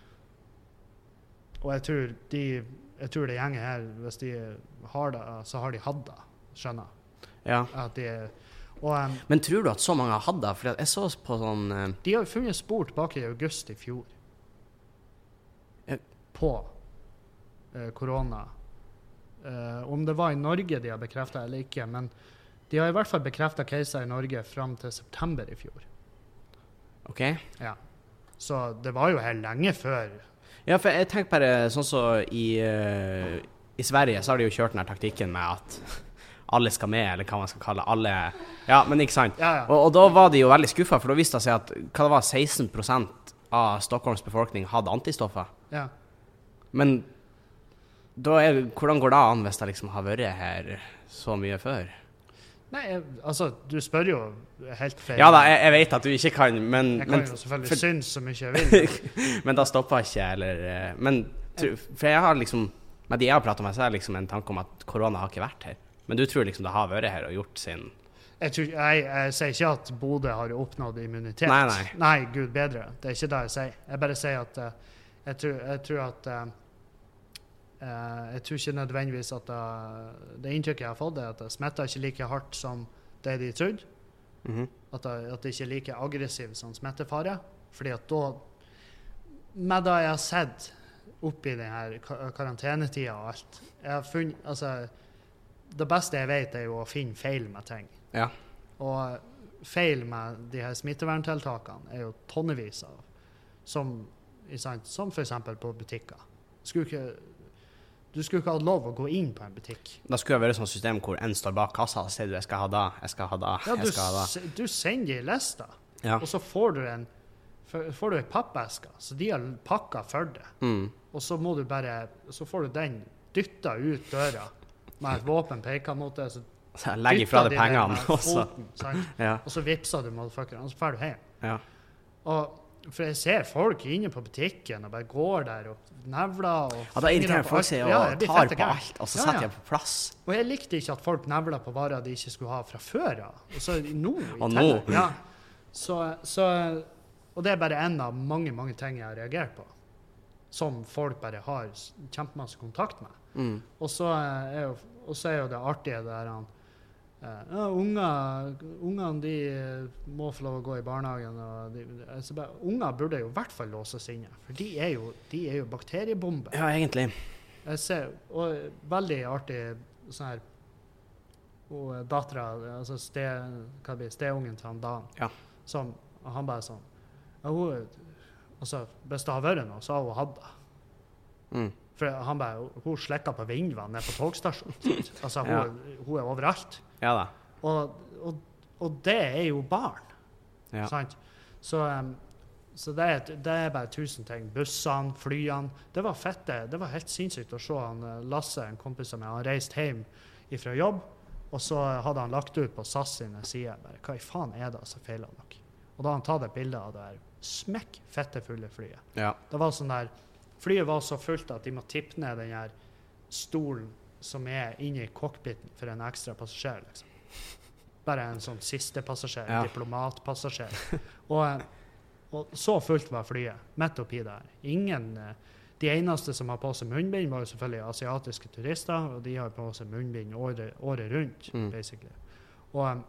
og jeg tror, de, jeg tror det gjenger her, hvis de har det, så har de hatt det, skjønner jeg. Ja. At de, og um, Men tror du at så mange har hatt det? For jeg så på sånn... eh, de har jo funnet spor tilbake i august i fjor. Ja. På eh, korona. Eh, om det var i Norge de har bekreftet eller ikke, men de har i hvert fall bekreftet caser i Norge frem til september i fjor. Ok. Ja. Så det var jo her lenge før. Ja, for jeg tenker bare sånn så i, eh, i Sverige så har de jo kjørt den her taktikken med at alle skal med, eller hva man skal kalle alle. Ja, men ikke sant? Ja, ja. Og, og da var de jo veldig skuffet, for da viste det seg at hva det var, seksten prosent av Stockholms befolkning hadde antistoffer. Ja. Men da er, hvordan går det an hvis det liksom har vært her så mye før? Nei, jeg, altså, du spør jo helt feil. Ja da, jeg, jeg vet at du ikke kan, men... Jeg kan men, jo selvfølgelig for, synes så mye jeg vil. men da stopper ikke, eller... Men, for jeg har liksom... Med de jeg har pratet med, så er det liksom en tanke om at korona har ikke vært her. Men du tror liksom det har vært her og gjort sin... Jeg, tror, jeg, jeg sier ikke at Bodø har oppnådd immunitet. Nei, nei. Nei, Gud bedre. Det er ikke det jeg sier. Jeg bare sier at uh, jeg, tror, jeg tror at uh, uh, jeg tror ikke nødvendigvis at uh, det inntrykket jeg har fått er at det smitter ikke like hardt som det de trodde. Mm-hmm. At det, at det ikke er like aggressiv som smittefare. Fordi at da, med det jeg har sett oppi den her karantenetida og alt, jeg har funnet, altså, det beste jeg vet er jo å finne feil med ting. Ja. Og feil med de her smitteverntiltakene er jo tonnevis av, som, som for eksempel på butikker. Skulle ikke, du skulle ikke ha lov å gå inn på en butikk. Da skulle det være et sånt system hvor en står bak kassa og sier du, jeg skal ha da, jeg skal ha da, ja, jeg skal ha da. Ja, du sender i lista, Ja. og så får du en, får du en pappeske, så de har pakket for det. Mm. Og så må du bare, så får du den dyttet ut døra med et våpen peker mot det, så Så jeg legger fra deg pengene også. Foten, Ja. og så vipser du motherfuckeren, og så fer du hjem. Ja. Og for jeg ser folk inne på butikken og bare går der og nevler og Ja, da irriterer folk seg og Ja, jeg blir tar fette på gæren. alt, og så Ja, setter ja. jeg på plass. Og jeg likte ikke at folk nevler på varer de ikke skulle ha fra før av. Og så nå i Og tillegg. nå. Ja. Så, så, og det er bare en av mange, mange ting jeg har reagert på, som folk bare har s- kjempemasse kontakt med. Mm. Og så er jo, og så er jo det artige der han, eh, ja, unger, ungene de eh, må få lov å gå i barnehagen. Og de, altså bare, unger burde jo i hvert fall låses inne, for de er jo, de er jo bakteriebomber. Ja, egentlig. Jeg ser, og veldig artig sånn her, og dattera, altså ste, hva det blir, steungen til han Dan, Ja. som, og han bare sånn, ja, hun, altså, hvis det har vært noe, så har hun hatt det. Mm. For han bare, hun slekker på vindvann nede på togstasjonen. Altså, hun, Ja. hun er overalt. Ja da. Og, og, og det er jo barn, Ja. sant? Så, um, så det, er, det er bare tusen ting. Bussene, flyene. Det var fette. Det var helt sinnssykt å se han eh, Lasse, en kompis av meg, han reiste hjem fra jobb, og så hadde han lagt ut på S A S sine sider. Bare, hva i faen er det som feiler dere? Og da hadde han tatt et bilde av det her smekk fette fulle flyet. Ja. Det var sånn der, flyet var så fullt at de må tippe ned den her stolen som er inne i cockpiten for en ekstra passasjer, liksom. Bare en sånn siste passasjer, Ja. en diplomatpassasjer. Og, og så fullt var flyet, midt oppi der. Ingen, eh, de eneste som har på seg munnbind var jo selvfølgelig asiatiske turister, og de har på seg munnbind året, året rundt, Mm. basically. Og,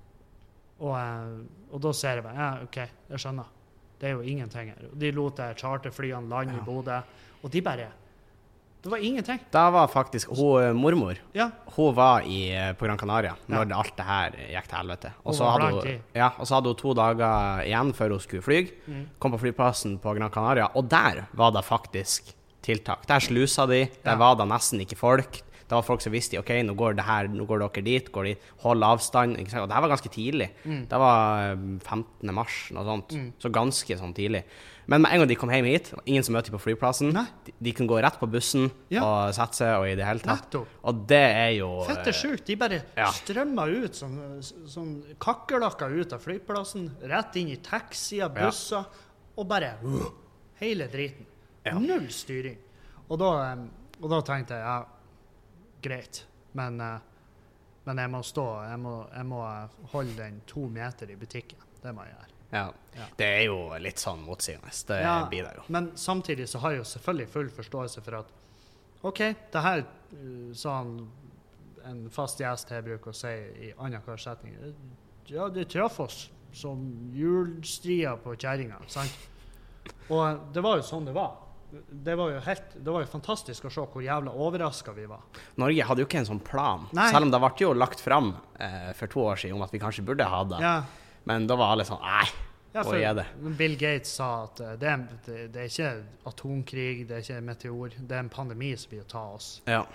og, eh, og da ser jeg bare, ja, ok, jeg skjønner. Det er jo ingenting her. De lot der charterflyene lande Ja. i Bodø, og de bare, det var ingenting. Da var faktisk hun eh, mormor, Ja, hun var i, eh, på Gran Canaria når Ja. alt det her gikk til helvete. Og Hun så var hadde blant hun, de. ja, og så hadde hun to dager igjen før hun skulle fly. Mm. Kom på flyplassen på Gran Canaria, og der var det faktisk tiltak. Der slusa de, der Ja. var det nesten ikke folk. Det var folk som visste, ok, nå går det her, nå går dere dit, går dit, hold avstand. Ikke sant? Og det her var ganske tidlig. Mm. Det var eh, femtende mars, noe sånt. Mm. Så ganske sånn tidlig. Men med en gang de kom hjem hit, ingen som møtte dem på flyplassen, Nei. de, de kunne gå rett på bussen Ja. og sette seg, og i det hele tatt. nettopp. Og det er jo Fette sjukt. De bare Ja. strømmer ut som, som kakkelakker ut av flyplassen, rett inn i taxier, Ja. busser, og bare uh, hele driten. Ja. Null styring. Og da, em, og da tenkte jeg, ja, greit, men, eh, men jeg må stå, jeg må, jeg må eh, holde den to meter i butikken. Det må jeg gjøre. Ja. Ja. Det er jo litt sånn motsigende. Det Ja, blir det jo. Men samtidig så har jeg jo selvfølgelig full forståelse for at OK, det her uh, sa han en fast gjest jeg bruker å si i annenhver setning. Ja, det traff oss som hjulstria på kjerringa, sant? Og det var jo sånn det var. Det var jo helt, det var jo fantastisk å se hvor jævla overraska vi var. Norge hadde jo ikke en sånn plan, Nei. selv om det ble jo lagt fram eh, for to år siden om at vi kanskje burde ha det. Ja, Men da var alle sånn, nei, ja hvor er det? Bill Gates sa at uh, det, er, det, det er ikke atomkrig, det er ikke meteor, det er en pandemi som vil ta oss. Ja.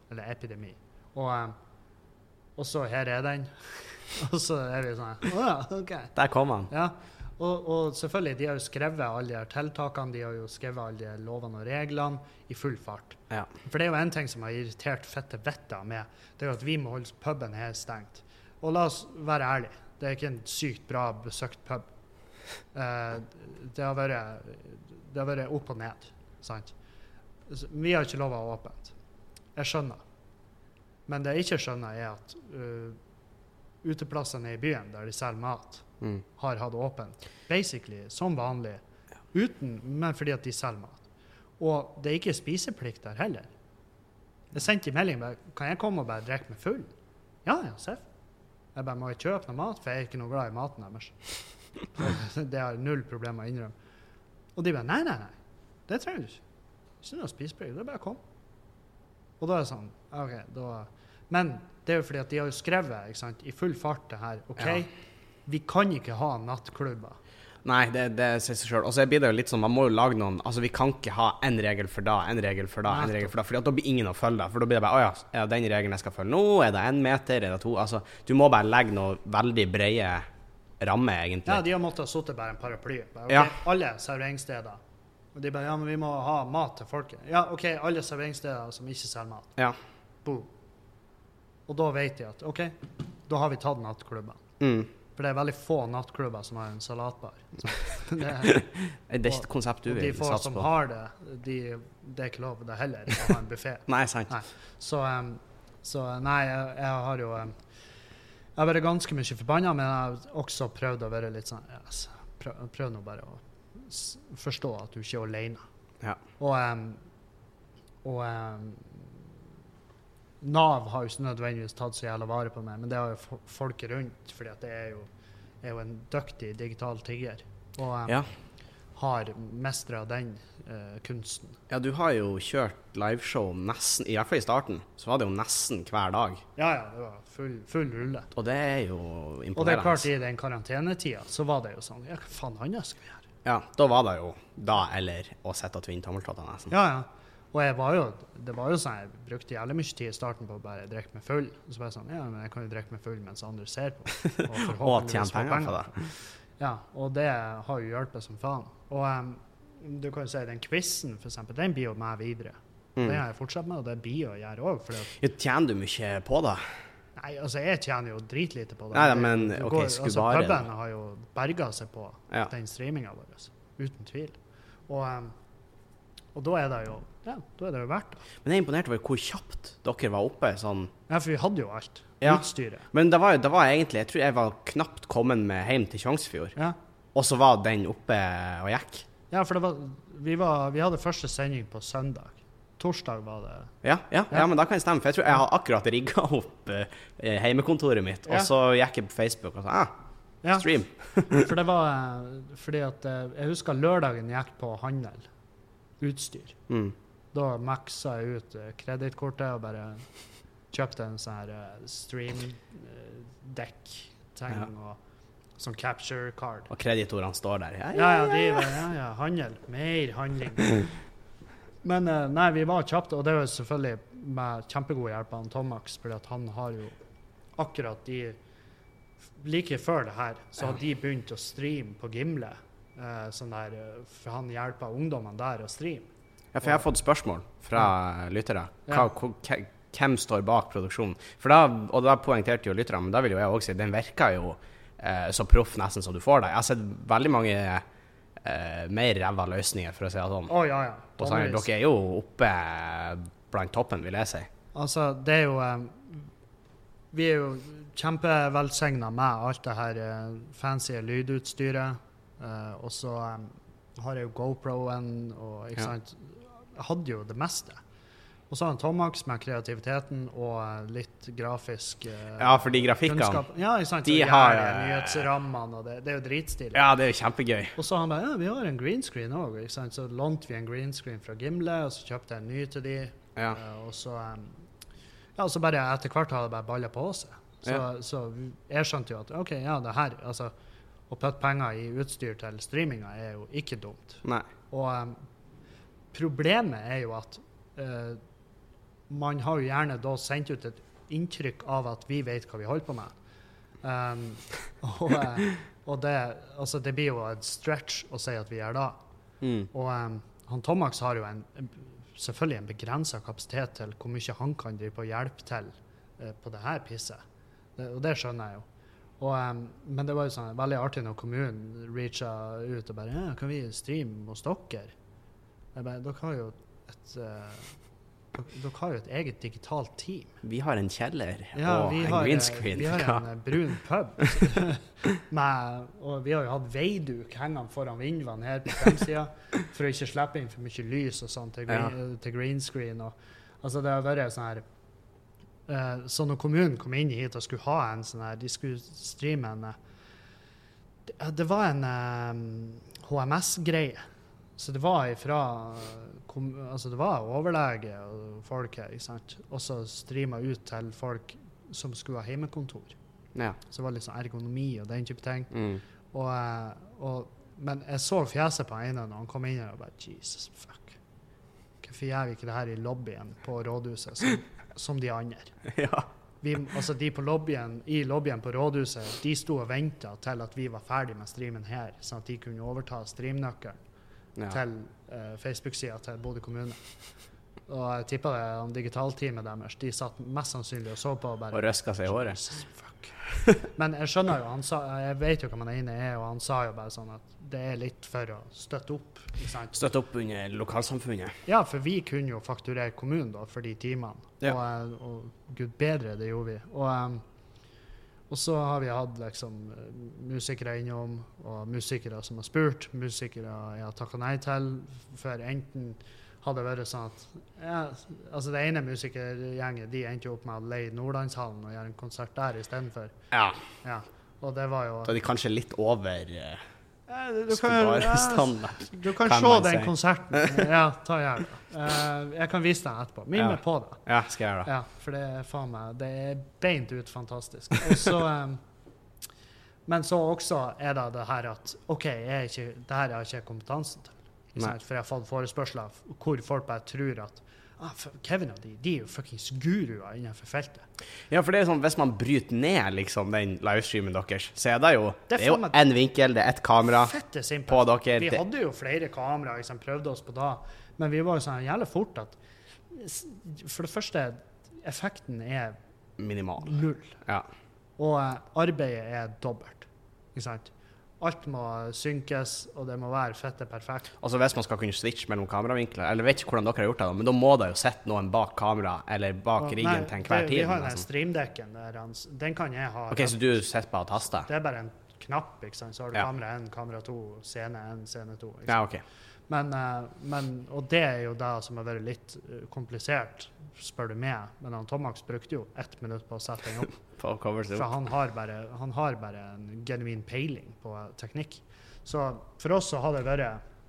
eller epidemi. Og, um, og så her er den. Og så er vi sånn, å ja, ok. Der kom han. Ja, og, og selvfølgelig, de har jo skrevet alle de her tiltakene, de har jo skrevet alle de lovene og reglene i full fart. Ja. For det er jo en ting som har irritert fette vettet med, det er jo at vi må holde puben her stengt. Og la oss være ærlige, det er ikke en sykt bra besøkt pub. Uh, det har vært, det har vært opp og ned, sant? Vi har ikke lov å ha åpent. Jeg skjønner. Men det jeg ikke skjønner er at uh, uteplassene i byen der de selger mat, mm. har hatt åpent. Basically, som vanlig. Ja. Uten, men fordi at de selger mat. Og det er ikke spiseplikt der heller. Jeg sendte en melding, bare, kan jeg komme og bare drikke meg full? Ja, ja, selv. Jeg bare, må jeg kjøpe noe mat, for jeg er ikke noe glad i maten deres. Det har null problem å innrømme. Og de bare, nei, nei, nei. Det trenger du ikke. Ikke noe spiseplikt, det er bare å komme. Og da er det sånn, ok, da... Men det er jo fordi at de har jo skrevet, ikke sant, i full fart det her, ok, ja. Vi kan ikke ha nattklubber. Nei, det, det sier seg selv. Og så blir det jo litt sånn, man må jo lage noen, altså vi kan ikke ha en regel for da, en regel for da, en regel for da, for da blir ingen å følge da, for da blir det bare, åja, er det den regelen jeg skal følge nå, er det en meter, er det to, altså, du må bare legge noe veldig brede ramme, egentlig. Ja, de har måttet ha suttet bare en paraply, bare, ok, ja. Alle serveringssteder, og de bare, ja, men vi må ha mat til folket. Ja, ok, alle serveringssteder som ikke selger mat. Ja. Boom. Og da vet de at, ok, da har vi tatt nattklubben. Mm. For det er veldig få nattklubber som har en salatbar. det, er, det er ikke et konsept du vil satse på. Og de få som har det, de, det er ikke lov det heller, å ha en buffet. Nei, sant. Nei. Så, um, så nei, jeg, jeg har jo, um, jeg har vært ganske mye forbannet, men jeg har også prøvd å være litt sånn, yes, prøv, prøv nå bare å s- forstå at du ikke er alene. Ja. Og, um, og um, Nav har jo ikke nødvendigvis tatt så jævla vare på meg, men det har jo folk rundt, fordi at det er jo, er jo en dyktig digital tigger, og um, ja. har mestret den uh, kunsten. Ja, du har jo kjørt liveshow nesten, i hvert fall i starten, så var det jo nesten hver dag. Ja, ja, det var full, full rulle. Og det er jo imponerende. Og det er klart, i den karantenetida, så var det jo sånn, ja, hva faen annet skal vi gjøre? Ja, da var det jo da, eller å sette og tvinne tommeltotter nesten. Ja, ja. Og jeg var jo, det var jo sånn, jeg brukte jævlig mye tid i starten på å bare drikke meg full. Og så bare sånn, ja, men jeg kan jo drikke meg full mens andre ser på. Og, og tjene penger for det. Ja, og det har jo hjulpet som faen. Og um, du kan jo si, den quizen for eksempel, den blir jo med videre. Mm. Den har jeg fortsatt med, og det blir å gjøre også. Ja, tjener du mye på det? Nei, altså jeg tjener jo dritlite på det. Nei, men ok, går, skulle altså, bare... Puben har jo berget seg på ja. Den streamingen vår, uten tvil. Og, um, og da er det jo, ja, da er det jo verdt det. Men jeg er imponert over hvor kjapt dere var oppe, sånn... Ja, for vi hadde jo alt. Ja. Utstyret. Men det var, det var egentlig, jeg tror jeg var knapt kommet med hjem til Tjongsfjord. Ja. Og så var den oppe og gikk. Ja, for det var, vi, var, vi hadde første sending på søndag. Torsdag var det. Ja, ja, ja. ja men da kan jeg stemme, for jeg tror jeg har akkurat rigget opp uh, heimekontoret mitt, ja. Og så gikk jeg på Facebook og sa, ah, ja. Stream. For det var, uh, fordi at, uh, jeg husker lørdagen gikk på handel, utstyr. Mm. Da maksa jeg ut uh, kredittkortet og bare kjøpte en sånn her uh, stream uh, deck-ting ja. Og sånn capture card. Og kreditorene står der. Ja, ja, ja, de var, ja, ja, handel. Mer handling. Men uh, nei, vi var kjapt, og det var selvfølgelig med kjempegod hjelp av Tomax, fordi at han har jo akkurat de, like før det her, så har de begynt å streame på Gimle, uh, sånn der, uh, for han hjelper ungdommene der å streame. Ja, for jeg har fått spørsmål fra ja. Lyttere. Hva, ja. Hvem står bak produksjonen? For da, og da poengterte jo lytterne, men da vil jo jeg også si, den virker jo eh, så proff nesten som du får deg. Jeg har sett veldig mange eh, mer ræva løsninger, for å si det sånn. Å, ja, ja. Og så, dere er jo oppe blant toppen, vil jeg si. Altså, det er jo... Um, vi er jo kjempevelsignet med alt det her uh, fancy lydutstyret. Uh, og så um, har jeg jo GoProen, og ikke ja. Sant... Jeg hadde jo det meste. Og så har han Tomax med kreativiteten og uh, litt grafisk uh, ja, for de grafikkene kunnskap. Ja, ikke sant? De så har uh, nyhetsrammene, og det, det er jo dritstilig. Ja, det er jo kjempegøy. Og så har han bare, ja, vi har en green screen også, ikke sant? Så lånte vi en green screen fra Gimle, og så kjøpte jeg en ny til de. Ja. Uh, og så, um, ja, så bare etter hvert har det bare ballet på seg. Så, ja. Så jeg skjønte jo at, ok, ja, det her, altså, å putte penger i utstyr til streaminga er jo ikke dumt. Nei. Og um, problemet er jo at uh, man har jo gjerne da sendt ut et inntrykk av at vi vet hva vi holder på med. Um, og og det, altså det blir jo et stretch å si at vi gjør det. Mm. Og um, han Tomax har jo en, selvfølgelig en begrenset kapasitet til hvor mye han kan drive på hjelp til uh, på det her pisset. Det, og det skjønner jeg jo. Og, um, men det var jo sånn veldig artig når kommunen reachet ut og bare, ja, kan vi streame hos dere? Jeg bare, dere har jo et... Uh, Dere har jo et eget digitalt team. Vi har en kjeller ja, og en har, green screen. Vi har en uh, brun pub. Med, og vi har jo hatt veiduk hengende foran vinduene her på fremsiden for å ikke slippe inn for mye lys og sånt til, green, ja. til green screen. Og, altså det har vært sånn her uh, så når kommunen kom inn hit og skulle ha en sånn her, de skulle streame en uh, det, det var en uh, H M S-greie. Så det var ifra kom, altså det var overlege og folk her, ikke sant? Og så streamet ut til folk som skulle ha hjemmekontor. Ja. Så det var litt sånn ergonomi og den type ting. Mm. Og, og, men jeg så fjeset på en når han kom inn her og bare, Jesus, fuck. Hvorfor gjør vi ikke det her i lobbyen på rådhuset som, som de andre? Ja. Vi, altså de på lobbyen, i lobbyen på rådhuset, de sto og ventet til at vi var ferdig med streamen her, sånn at de kunne overta streamnøkkelen. Ja. Til uh, Facebook-siden til Bodø kommune. Og jeg tippet det om digitalteamet deres. De satt mest sannsynlig og så på og bare... Og røsket seg i håret. Fuck. Men jeg skjønner jo, han sa, jeg vet jo hva man er inne i, og han sa jo bare sånn at det er litt for å støtte opp. Ikke sant? Støtte opp under lokalsamfunnet. Ja, for vi kunne jo fakturere kommunen da, for de timene. Ja. Og, og gud bedre, det gjorde vi. Og... Um, Og så har vi hatt liksom, musikere innom, og musikere som har spurt, musikere jeg har takket nei til, for enten hadde det vært sånn at, ja, altså det ene musikergjenget, de endte jo opp med å leie Nordlandshallen og gjøre en konsert der i stedet for. Ja. Ja, og det var jo... Da er de kanskje litt over... Uh, ja, du, du kan, ja, du kan se den si. Konserten. Ja, ta gjerne. Uh, jeg kan vise deg etterpå. Minn ja. meg på det. Ja, skal jeg gjøre det. Ja, for det er faen meg, det er beint ut fantastisk. Og så, um, men så også er det det her at, ok, jeg er ikke, det her har jeg ikke kompetansen til. For jeg har fått forespørsler hvor folk bare tror at ah, Kevin og de, de er jo fuckings guruer innenfor feltet. Ja, for det er sånn, hvis man bryter ned liksom, den livestreamen deres, så er det jo, det er jo meg, en vinkel, det er et kamera på dere. Vi hadde jo flere kameraer, liksom, prøvde oss på da, men vi var jo sånn jævlig fort at for det første, effekten er minimal. Null. Ja. Og uh, arbeidet er dobbelt, ikke sant? Alt må synkes, og det må være fette perfekt. Altså hvis man skal kunne switche mellom kameravinkler, eller vet ikke hvordan dere har gjort det, men da må det jo sette noen bak kamera, eller bak og, riggen nei, til enhver tid. Vi har den streamdekken der, den kan jeg ha. Ok, så du setter bare tastet? Det er bare en knapp, ikke sant? Så har du ja. kamera en, kamera to, scene en, scene to. Ja, ok. Men, uh, men, og det er jo det som har vært litt uh, komplisert, spør du meg. Men han Tomax brukte jo ett minutt på å sette den opp. For han har, bare, han har bare en genuin peiling på teknikk. Så for oss så har det vært,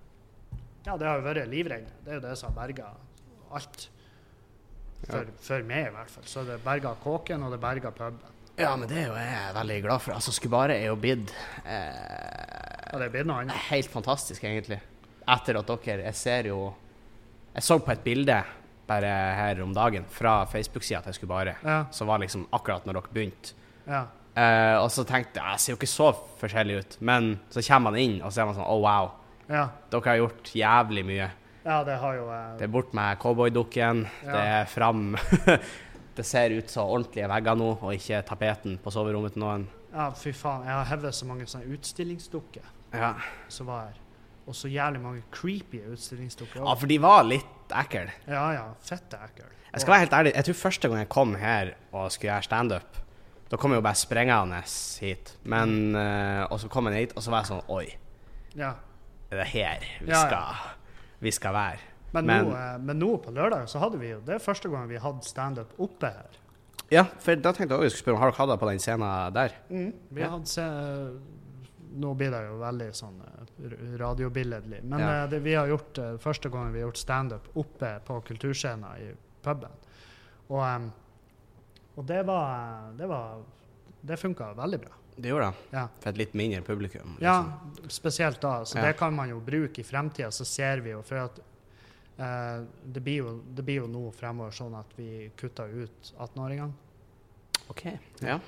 ja, det har vært livregn. Det er jo det som har berget alt. For, ja. for meg i hvert fall. Så det berget kåken, og det berget puben. Ja, men det er jo jeg er veldig glad for. Altså, Skubare er jo blitt eh, ja, det er blitt noe annet. Helt fantastisk, egentlig. Etter at dere, jeg ser jo, jeg så på et bilde bare her om dagen fra Facebook-siden til Skubare, ja. som var liksom akkurat når dere begynte. Ja. Eh, og så tenkte jeg, jeg ser jo ikke så forskjellig ut, men så kommer man inn og så er man sånn, oh wow, ja. dere har gjort jævlig mye. Ja, det har jo... Uh... Det er bort med cowboydukken, ja. Det er fram, det ser ut så ordentlige vegger nå, og ikke tapeten på soverommet til noen. Ja, fy faen, jeg har hevet så mange sånne utstillingsdukker ja. som var her. Og så jævlig mange creepy utstillingsdukker. Ja, for de var litt ekkel. Ja, ja, fette ekkel. Jeg skal være helt ærlig, jeg tror første gang jeg kom her og skulle gjøre stand-up, da kom jeg jo bare sprengende hit. Men, mm. uh, og så kom jeg hit, og så var jeg sånn, oi, ja. det er her vi, ja, skal, ja. vi skal være. Men, men, nå, uh, men nå på lørdag så hadde vi jo, det er første gang vi hadde stand-up oppe her. Ja, for da tenkte jeg også vi skulle spørre, har dere hatt det på den scenen der? Mm. Vi ja. hadde se... Nå blir det jo veldig sånn radiobilledlig. Men ja. uh, det, vi har gjort, uh, første gangen vi har gjort stand-up oppe på kulturscenen i puben. Og, um, og det var, det var, det funket veldig bra. Det gjorde det? Ja. For et litt mindre publikum? Liksom. Ja, spesielt da. Så ja. det kan man jo bruke i fremtiden, så ser vi jo, for at Eh, det, blir jo, det blir jo nå fremover sånn at vi kutter ut attenåringene. Ok, ja.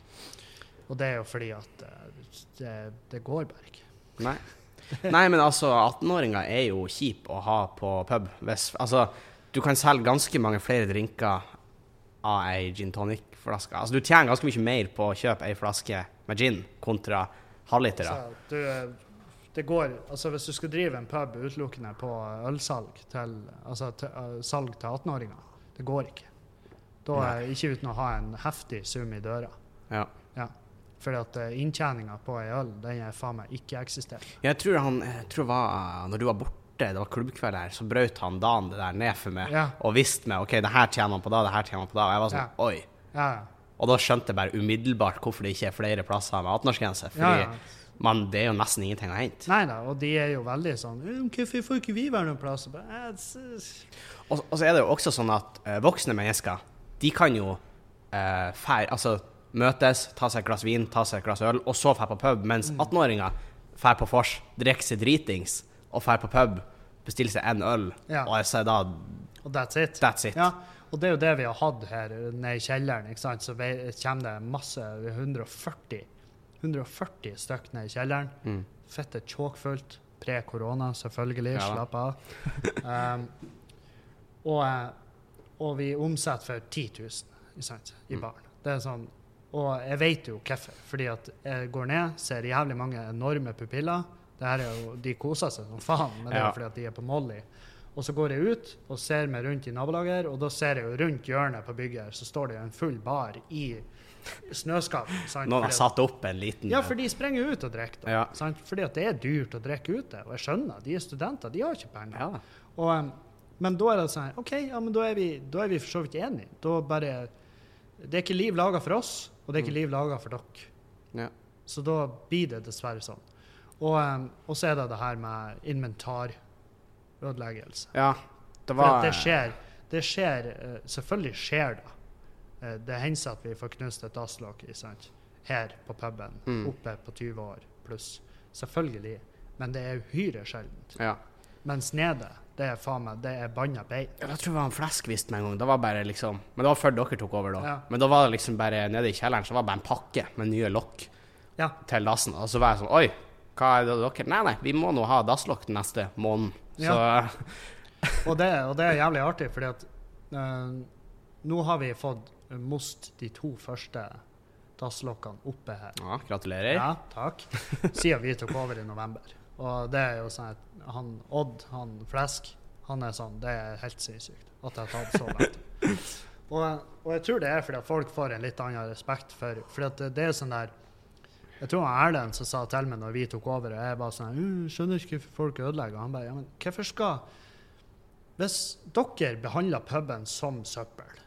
Og det er jo fordi at eh, det, det går bare ikke. Nei. Nei, men altså, attenåringer er jo kjip å ha på pub. Hvis, altså, du kan selge ganske mange flere drinker av ei gin tonic-flaske. Altså, du tjener ganske mye mer på å kjøpe ei flaske med gin kontra halvliter. Så, du, det går, altså hvis du skal drive en pub utelukkende på ølsalg til, altså til, uh, salg til attenåringer, det går ikke. Da er ikke uten å ha en heftig sum i døra. Ja. Ja. Fordi at uh, inntjeninga på ei øl, den er faen meg ikke eksisterende. Jeg tror han, jeg tror det var, når du var borte, det var klubbkveld her, så brøt han dagen det der ned for meg, ja. og visste meg, ok, det her tjener han på da, det her tjener han på da, og jeg var sånn, ja. oi. Ja, ja. Og da skjønte jeg bare umiddelbart hvorfor det ikke er flere plasser med attenårsgrense, fordi ja, ja. Man, det er jo nesten ingenting å hente. Neida, og de er jo veldig sånn, hvorfor får ikke vi være noen plass? Og, og, og så er det jo også sånn at uh, voksne mennesker, de kan jo uh, fær, altså, møtes, ta seg et glass vin, ta seg et glass øl, og så fær på pub, mens attenåringer fær på fors, drikker seg dritings, og fær på pub, bestiller seg en øl, ja. og jeg sier da, og that's it. That's it. Ja, og det er jo det vi har hatt her nede i kjelleren, ikke sant? Så kommer det masse, hundre og førti, hundre og førti stykk nede i kjelleren, mm. fettet tjåkfullt, pre-korona, selvfølgelig, ja, slapp av. um, og, og vi omsetter for ti tusen, ikke sant, i mm. baren. Det er sånn, og jeg vet jo hvorfor, fordi at jeg går ned, ser jævlig mange enorme pupiller. Det her er jo, de koser seg som faen, men det er ja. fordi at de er på Molly. Og så går jeg ut og ser meg rundt i nabolaget, og da ser jeg jo rundt hjørnet på bygget, så står det en full bar i snøskap. Sant? Noen har satt opp en liten... Ja, for de sprenger ut og drikker da, ja. sant? Fordi at det er dyrt å drikke ute, og jeg skjønner, de er studenter, de har ikke penger. Ja. Og, um, men da er det sånn, ok, ja, men da er vi, da er vi for så vidt enige. Da bare... Det er ikke liv laget for oss, og det er ikke liv laget for dere. Ja. Så da blir det dessverre sånn. Og, um, og så er det det her med inventarødeleggelse. Ja, det var... For det skjer, det skjer, uh, selvfølgelig skjer det. Uh, det hender at vi får knust et dasslokk, sant? Her på puben, mm. oppe på tyve år pluss. Selvfølgelig, men det er uhyre sjeldent. Ja. Mens nede, det er faen meg, det er banna bein. Ja, jeg tror det var en fleskvist med en gang. Det var bare liksom, men det var før dere tok over da. Ja. Men da var det liksom bare nede i kjelleren, så var det bare en pakke med nye lokk ja. til dassen. Og så var jeg sånn, oi, hva er det dere? Nei, nei, vi må nå ha dasslokk den neste måneden. Så... Ja. og, det, og det er jævlig artig, fordi at uh, nå har vi fått most de to første dasslokkene oppe her. Ja, gratulerer. Ja, takk. Siden vi tok over i november. Og det er jo sånn at han Odd, han Flesk, han er sånn, det er helt sinnssykt at det har tatt så langt. og, og jeg tror det er fordi at folk får en litt annen respekt for, fordi at det, det er sånn der, jeg tror han Erlend som sa til meg når vi tok over, og jeg bare sånn, skjønner ikke hvorfor folk ødelegger. Han bare, ja, men hvorfor skal, hvis dere behandler puben som søppel,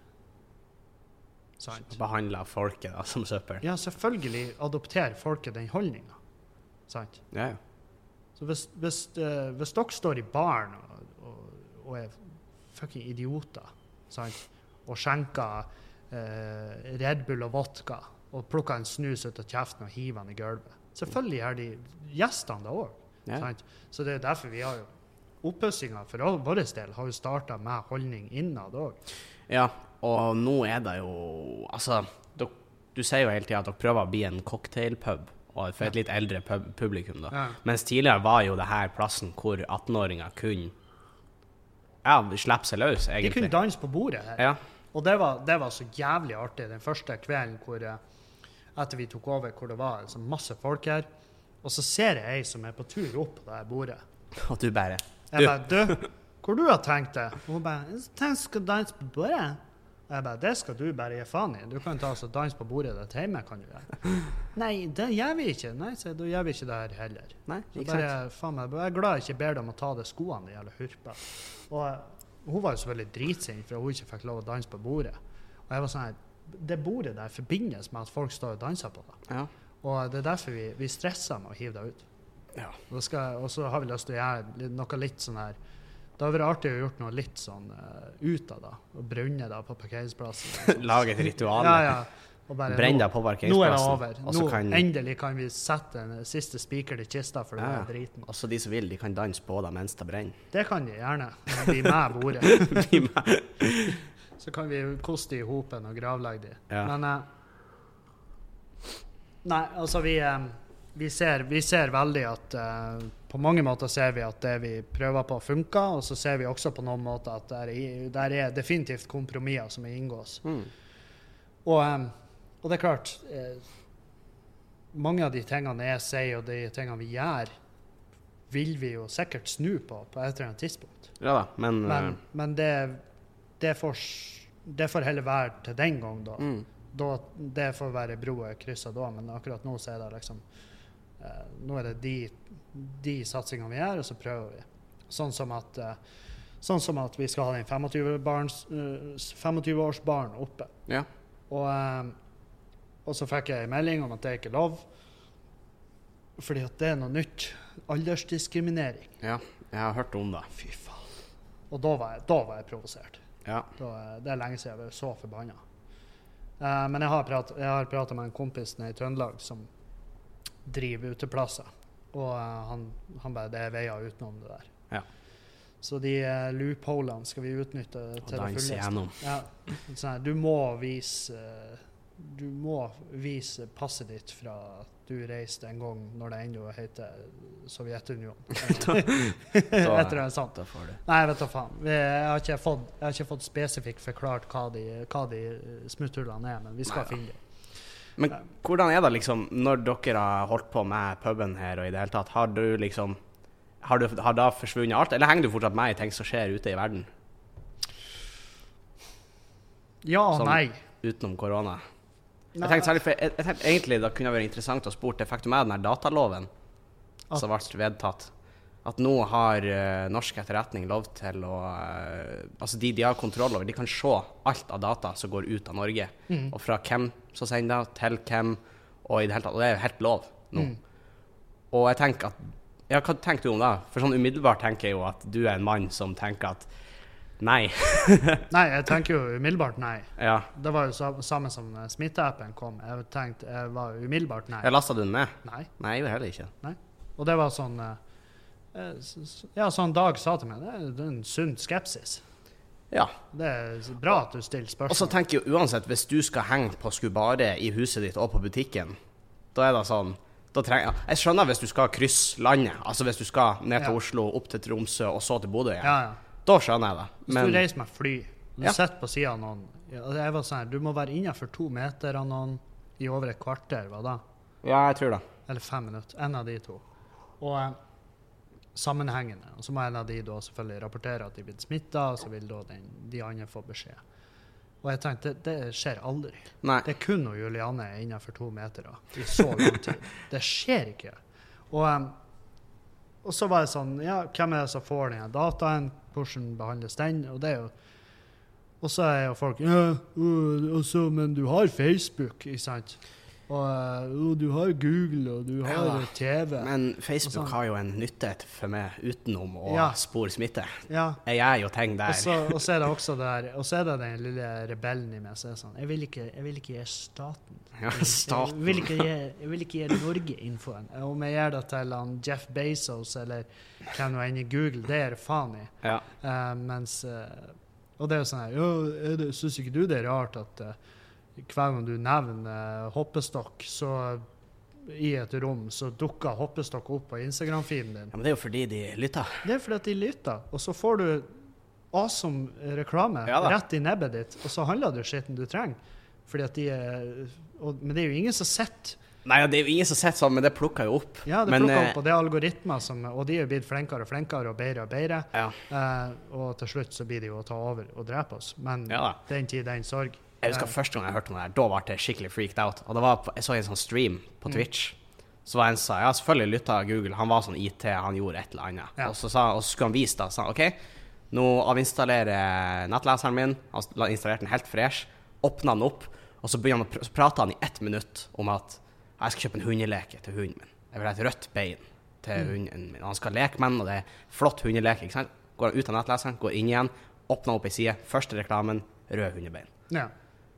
sant? Behandler folket da, som søppel. Ja, selvfølgelig adopterer folket den holdningen, sant? Ja, ja. Så hvis, hvis, uh, hvis dere står i baren og, og, og er fucking idioter, sant? Og skjenker uh, Red Bull og vodka, og plukker en snus ut av kjeften og hiver den i gulvet. Selvfølgelig har de gjestene da også. Ja. Sant? Så det er derfor vi har jo oppussingen for vår del har jo startet med holdning innad også. Ja, og nå er det jo, altså, du, du sier jo hele tiden at dere prøver å bli en cocktailpub, og for et litt eldre pub publikum da. Ja. Mens tidligere var jo det her plassen hvor attenåringer kunne ja, slippe seg løs, egentlig. De kunne danse på bordet her. Ja. Og det var, det var så jævlig artig den første kvelden hvor, etter vi tok over, hvor det var altså, masse folk her. Og så ser jeg ei som er på tur opp på det her bordet. Og du bare... Du. Jeg bare, du, hvor du har tenkt det? Og hun bare, jeg tenkte jeg skal danse på bordet. Og jeg bare, det skal du bare gi faen i. Du kan ta oss og danse på bordet ditt hjemme, kan du gjøre. Nei, det gjør vi ikke. Nei, så da gjør vi ikke det her heller. Nei, så bare, faen meg, jeg er glad jeg ikke ber dem å ta det skoene, de jævla hurpa. Og hun var jo så veldig dritsint, for hun ikke fikk lov å danse på bordet. Og jeg var sånn her, det bordet der forbindes med at folk står og danser på det. Ja. Og det er derfor vi, vi stresser med å hive det ut. Ja. Og, skal, og så har vi lyst til å gjøre noe litt sånn her, det har vært artig å gjort noe litt sånn uh, ut av da, og brunne da på parkeringsplassen. Lage et ritual. Ja, ja. Og bare, Brenn nå, deg på nå er det parkeringsplassen. over. og så Nå kan, endelig kan vi sette en siste spiker til kista for ja, det er driten. også de som vil, de kan danse på deg mens det brenner. Det kan de gjerne. Bli med bordet. Bli med. Så kan vi koste i hopen og gravlegge de. Ja. Men eh, nei, altså vi, eh, vi, ser, vi ser veldig at eh, på mange måter ser vi at det vi prøver på funker, og så ser vi også på noen måter at der er, der er definitivt kompromisser som er inngås. Mm. Og, eh, og det er klart, eh, mange av de tingene jeg sier og de tingene vi gjør, vil vi jo sikkert snu på på et eller annet tidspunkt. Ja da, men... Men, uh, men det, det, får, det får heller være til den gang da. mm. da det får være broet krysset da, men akkurat nå så er det liksom, eh, nå er det de, de satsingene vi gjør, og så prøver vi. Sånn som at, eh, sånn som at vi skal ha den femogtyve års barn oppe. Ja. Og, eh, og så fikk jeg en melding om at det ikke er lov, fordi at det er noe nytt. Aldersdiskriminering. Ja, jeg har hørt om det. Fy faen. Og da var jeg, da var jeg provosert. Ja. Da, det er lenge siden jeg var så forbanna. Uh, men jeg har pratet, jeg har pratet med en kompis nede i Trøndelag som driver uteplasser. Og uh, han, han bare, det er veier utenom det der. Ja. Så de uh, loopholene skal vi utnytte Og til det danse fulleste. gjennom. Ja. Sånn, her, du må vise uh, du må vise passet ditt fra at du reiste en gang når det ennå heter Sovjetunionen. Etter det sånt. Da får du. Nei, vet du faen. Vi- Jeg har ikke fått, jeg har ikke fått spesifikt forklart hva de, hva de smutthullene er, men vi skal Nei, finne dem. Men hvordan er det liksom, når dere har holdt på med puben her og i det hele tatt, har du liksom, har, du, har da forsvunnet alt, eller henger du fortsatt med i ting som skjer ute i verden, Ja og Sånn. nei. utenom korona? Nei. Jeg tenkte særlig, for jeg, jeg tenkte egentlig det kunne vært interessant å spørre, det fikk du med den her dataloven At- som ble vedtatt, at nå har uh, norsk etterretning lov til å, uh, altså de, de har kontroll over, de kan se alt av data som går ut av Norge, Mm. og fra hvem som sender, til hvem, og i det hele tatt, og det er jo helt lov nå. Mm. Og jeg tenker at, ja, hva tenker du om det? For sånn umiddelbart tenker jeg jo at du er en mann som tenker at, nei. Nei, jeg tenker jo umiddelbart nei. Ja, Det var jo sa- samme som eh, smitteappen kom. Jeg tenkte, jeg var umiddelbart nei. jeg lastet du den ned? Nei. Nei, jeg gjorde heller ikke. Og det var sånn eh, eh, s- s- Ja, sånn Dag sa til meg, det er, det er en sunn skepsis. Ja. Det er bra at du stiller Og så spørsmål. tenker jeg jo uansett, hvis du skal henge på Skubare i huset ditt og på butikken, da er det sånn, da trenger, jeg skjønner hvis du skal krysse landet, altså hvis du skal ned til Ja. Oslo, opp til Tromsø og så til Bodø igjen, Ja, ja. da skjønner jeg det. Hvis Men du reiser med fly, du Ja. sitter på siden av noen, ja, jeg var sånn her, du må være innenfor to meter av noen i over et kvarter, hva da? ja, jeg tror det. Eller fem minutter, en av de to. Og eh, sammenhengende. Og så må en av de da selvfølgelig rapportere at de blir smittet, og så vil da den, de andre få beskjed. Og jeg tenkte, det, det skjer aldri. Nei. Det er kun når Juliane er innenfor to meter da, i så lang tid. Det skjer ikke. Og, em, og så var det sånn, ja, hvem er det som får denne dataen? Hvordan behandles den? Og det er jo, og så er jo folk, ja, øh, og så, men du har Facebook, ikke sant? Og, øh, og du har Google, og du har Ja da. T V. Men Facebook Og sånn. har jo en nytte for meg utenom å Ja. spore smitte. Ja, Jeg gjør jo ting der. og så, og så er det også der, og så er det den lille rebellen i meg, så er det sånn, jeg vil ikke, jeg vil ikke gi staten. Ja, staten. Jeg vil ikke gi, jeg vil ikke gi Norge infoen. Om jeg gjør det til han Jeff Bezos eller hvem nå enn i Google, det er det faen i. Ja. Eh, mens, eh, og det er jo sånn her, ja, er det, synes ikke du det er rart at eh, hver gang du nevner hoppestokk, så i et rom, så dukker hoppestokk opp på Instagram-feeden din. Ja, men det er jo fordi de lytter. Det er fordi at de lytter, og så får du awesome reklame Ja da. rett i nebbet ditt, og så handler du skitten du trenger. Fordi at de er, og, men det er jo ingen som setter. Nei, det er jo ingen som sitter sånn, men det plukker jo opp. Ja, det men, plukker eh, opp, og det er algoritmer som, og de er blitt flinkere og flinkere og bedre og bedre. Ja. Eh, og til slutt så blir de jo å ta over og drepe oss. Men Ja da. den tid, den sorg. Jeg husker første gang jeg hørte om det her, da ble jeg skikkelig freaked out. Og det var, på, jeg så en sånn stream på Mm. Twitch. Så var en som sa, ja, selvfølgelig lyttet Google, han var sånn I T, han gjorde et eller annet. Ja. Og, så sa, og så skulle han vise da, sa han, ok, nå avinstallerer jeg nettleseren min, han la- installerte den helt fresh, åpnet den opp, og så, begynner han, å pr- så pratet han i ett minutt om at jeg skal kjøpe en hundeleke til hunden min. Jeg vil ha et rødt bein til Mm. hunden min. Og han skal leke med den, og det er flott hundeleke, ikke sant? Går han ut av nettleseren, går inn igjen, åpner opp i side, første reklamen, rød hundebein. Ja.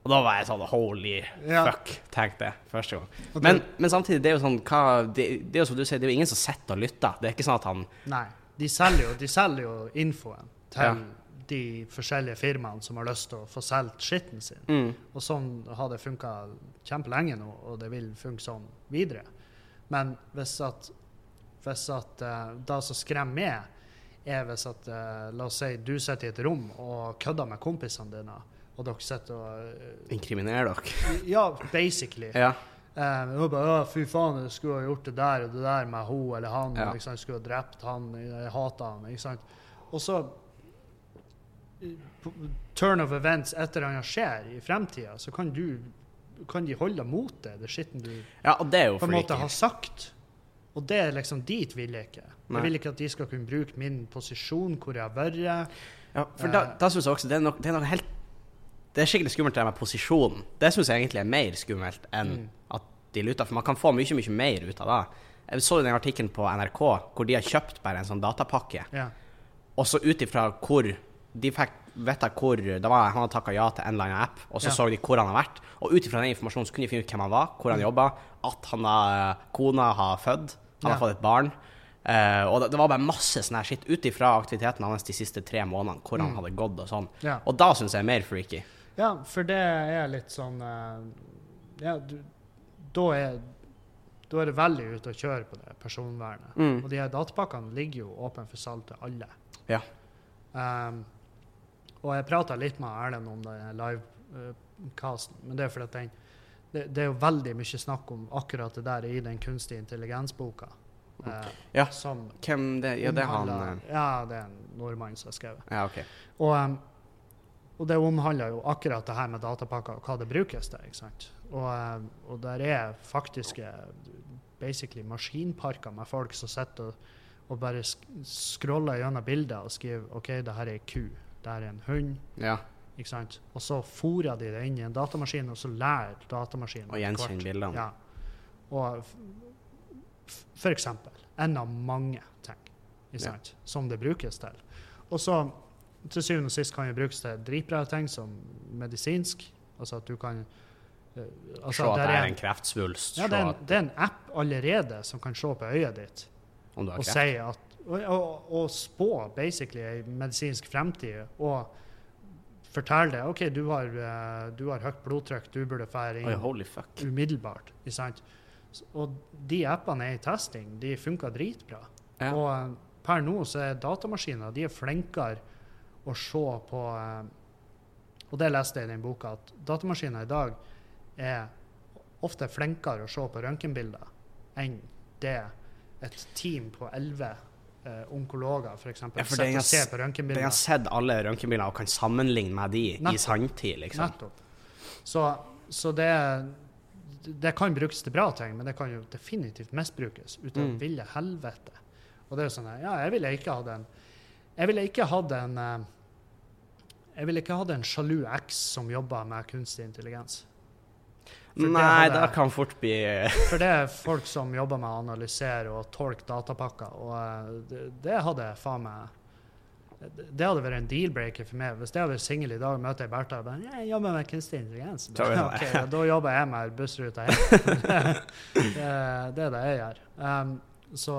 Og da var jeg sånn, holy Ja. fuck, tenkte jeg første gang. Og det- Men, men samtidig, det er jo sånn, hva, det, det er jo som du sier, det er jo ingen som sitter og lytter. Det er ikke sånn at han, Nei, de selger jo, de selger jo infoen til Ja. de forskjellige firmaene som har lyst til å få solgt skitten sin. mm, Og sånn har det funka kjempelenge nå, og det vil funke sånn videre. Men hvis at, hvis at uh, det som skremmer meg, er hvis at, uh, la oss si, du sitter i et rom og kødder med kompisene dine, og dere sitter og uh, inkriminerer dere. Ja, basically. Ja, Eh, og bare, «Å, fy faen, jeg skulle ha gjort det der og det der med hun eller han. Ja. Ikke sant? Jeg skulle ha drept han, jeg hater han. Ikke sant? Og så på turn of events etter han skjer i fremtiden, så kan du kan de holde mot det, det skitten du ja, og det er jo på en måte freaky. har sagt. Og det er liksom dit vil jeg ikke. Nei. Jeg vil ikke at de skal kunne bruke min posisjon, hvor jeg har vært. Ja, for da, da synes jeg også, det er nok, det er nok helt, det er skikkelig skummelt det med posisjonen. Det synes jeg egentlig er mer skummelt enn Mm. at de luter, for man kan få mye, mye mer ut av det. Jeg så den artikkelen på N R K, hvor de har kjøpt bare en sånn datapakke, Ja. og så ut ifra hvor de fikk vite hvor det var, han hadde takket ja til en eller annen app, og så Ja. så de hvor han har vært, og ut ifra den informasjonen så kunne de finne ut hvem han var, hvor han jobbet, at han har, kona har født, han Ja. har fått et barn, eh, og det, det var bare masse sånn her shit ut ifra aktiviteten hans de siste tre månedene, hvor han Mm. hadde gått og sånn. Ja. Og da synes jeg er mer freaky. Ja, for det er litt sånn eh, Ja, du, da er da er det veldig ute å kjøre på det personvernet. Mm. Og de her datapakkene ligger jo åpne for salg til alle. Ja. Um, og jeg pratet litt med Erlend om den live-casten, men det er fordi at den, det, det er jo veldig mye snakk om akkurat det der i den kunstig intelligens-boka. eh, Ja. som Hvem det? Ja, det er han... omhandler- eh, Ja, det er en nordmann som har skrevet. Ja, ok. Og, um, og det omhandler jo akkurat det her med datapakker og hva det brukes til, ikke sant? Og, um, og der er faktiske basically maskinparker med folk som sitter og, og bare sk scroller gjennom bilder og skriver ok, det her er en ku, det her er en hund, Ja, ikke sant? Og så fôrer de det inn i en datamaskin, og så lærer datamaskinen og gjenkjenne bildene. Ja. Og f f for eksempel, en av mange ting, ikke Ja. sant? Som det brukes til. Og så til syvende og sist kan det brukes til dritbra ting som medisinsk, altså at du kan uh, altså Se at der det er en- en kreftsvulst, ja, det, se er en, at, det er en app allerede som kan se på øyet ditt om du har og kreft. si at og, og, og spå basically en medisinsk fremtid og fortelle deg OK, du har, eh, du har høyt blodtrykk, du burde fære Oi, inn holy fuck. umiddelbart. Ikke sant? S- Og de appene er i testing, de funker dritbra. Ja. Og eh, per nå så er datamaskiner de er flinkere å se på eh, Og det leste jeg i den boka, at datamaskiner i dag er ofte flinkere å se på røntgenbilder enn det et team på elleve eh, onkologer for eksempel Ja, for sitter den har og ser s- på Den røntgenbilder. har sett alle røntgenbilder og kan sammenligne med de Nettopp. i sanntid, liksom. Nettopp. Så, så det, det kan brukes til bra ting, men det kan jo definitivt misbrukes ut av Mm. ville helvete. Og det er jo sånn her, ja, jeg ville ikke hatt en Jeg ville ikke hatt en eh, Jeg ville ikke hatt en sjalu eks som jobber med kunstig intelligens. For det Nei, hadde- det kan fort bli For det er folk som jobber med å analysere og tolke datapakker, og eh, det, det hadde faen meg det det hadde vært en deal-breaker for meg. Hvis jeg hadde vært singel i dag og møter jeg Bertha og bare «Ja, jeg jobber med kunstig intelligens. Så er det Ok, det. da jobber jeg med bussruta hjem. det, det er det jeg gjør. Um, så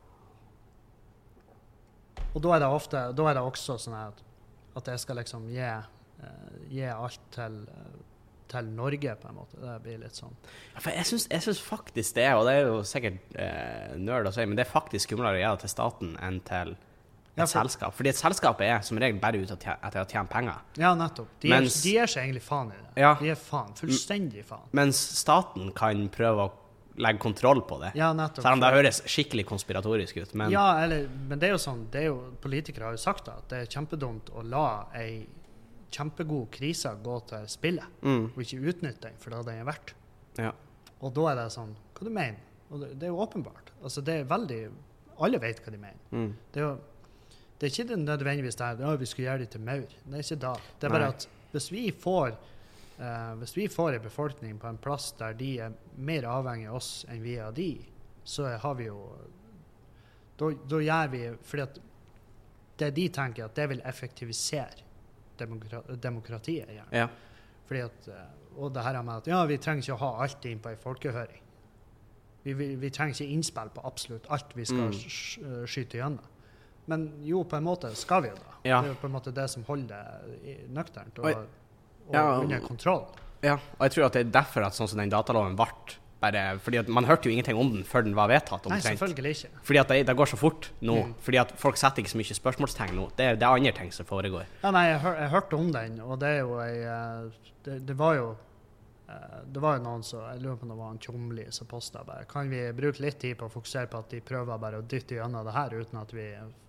Og da er det ofte da er det også sånn at, at jeg skal liksom gi, eh, gi alt til, eh, til Norge, på en måte. Det blir litt sånn. Ja, for jeg syns, jeg syns faktisk det, og det er jo sikkert eh, nerd å si, men det er faktisk skumlere å gjøre det til staten enn til et Ja, for- selskap. Fordi et selskap er som regel bare ute etter etter å tjene penger. Ja, nettopp. De, Mens- er, de er seg egentlig faen i det. Ja. De er faen, fullstendig faen. Mens staten kan prøve å legge kontroll på det. Ja, nettopp. Selv om det høres skikkelig konspiratorisk ut, men Ja, eller, men det er jo sånn, det er jo, politikere har jo sagt det, at det er kjempedumt å la ei kjempegod krise gå til spillet, mm, og ikke utnytte den for det den er verdt. ja. Og da er det sånn, hva du mener? Og det, det er jo åpenbart. Altså, det er veldig, alle vet hva de mener. Mm. Det er jo, det er ikke det nødvendigvis det her, ja, vi skal gjøre det til maur. Det er ikke da. Det er bare Nei. at hvis vi får, eh, hvis vi får en befolkning på en plass der de er mer avhengig av oss enn vi er av de, så har vi jo, da, da gjør vi, fordi at det de tenker at det vil effektivisere demokra demokratiet gjerne. Ja. fordi at, og det her med at ja, vi trenger ikke å ha alt inn på en folkehøring. Vi, vi, vi trenger ikke innspill på absolutt alt vi skal mm. skyte gjennom. Men jo, på en måte skal vi jo da. Ja. Det er jo på en måte det som holder det nøkternt og, og ja, under kontroll. Ja, og jeg tror at det er derfor at sånn som den dataloven ble bare, fordi at man hørte jo ingenting om den før den var vedtatt omtrent. Nei, selvfølgelig ikke. Fordi at det, det går så fort nå, mm. fordi at folk setter ikke så mye spørsmålstegn nå. Det, det er andre ting som foregår. Ja, nei, jeg, hør, jeg hørte om den, og det er jo ei, det, det var jo det var jo noen som, jeg lurer på om det var en Tjomli som postet bare, kan vi bruke litt tid på å fokusere på at de prøver bare å dytte gjennom det her uten at vi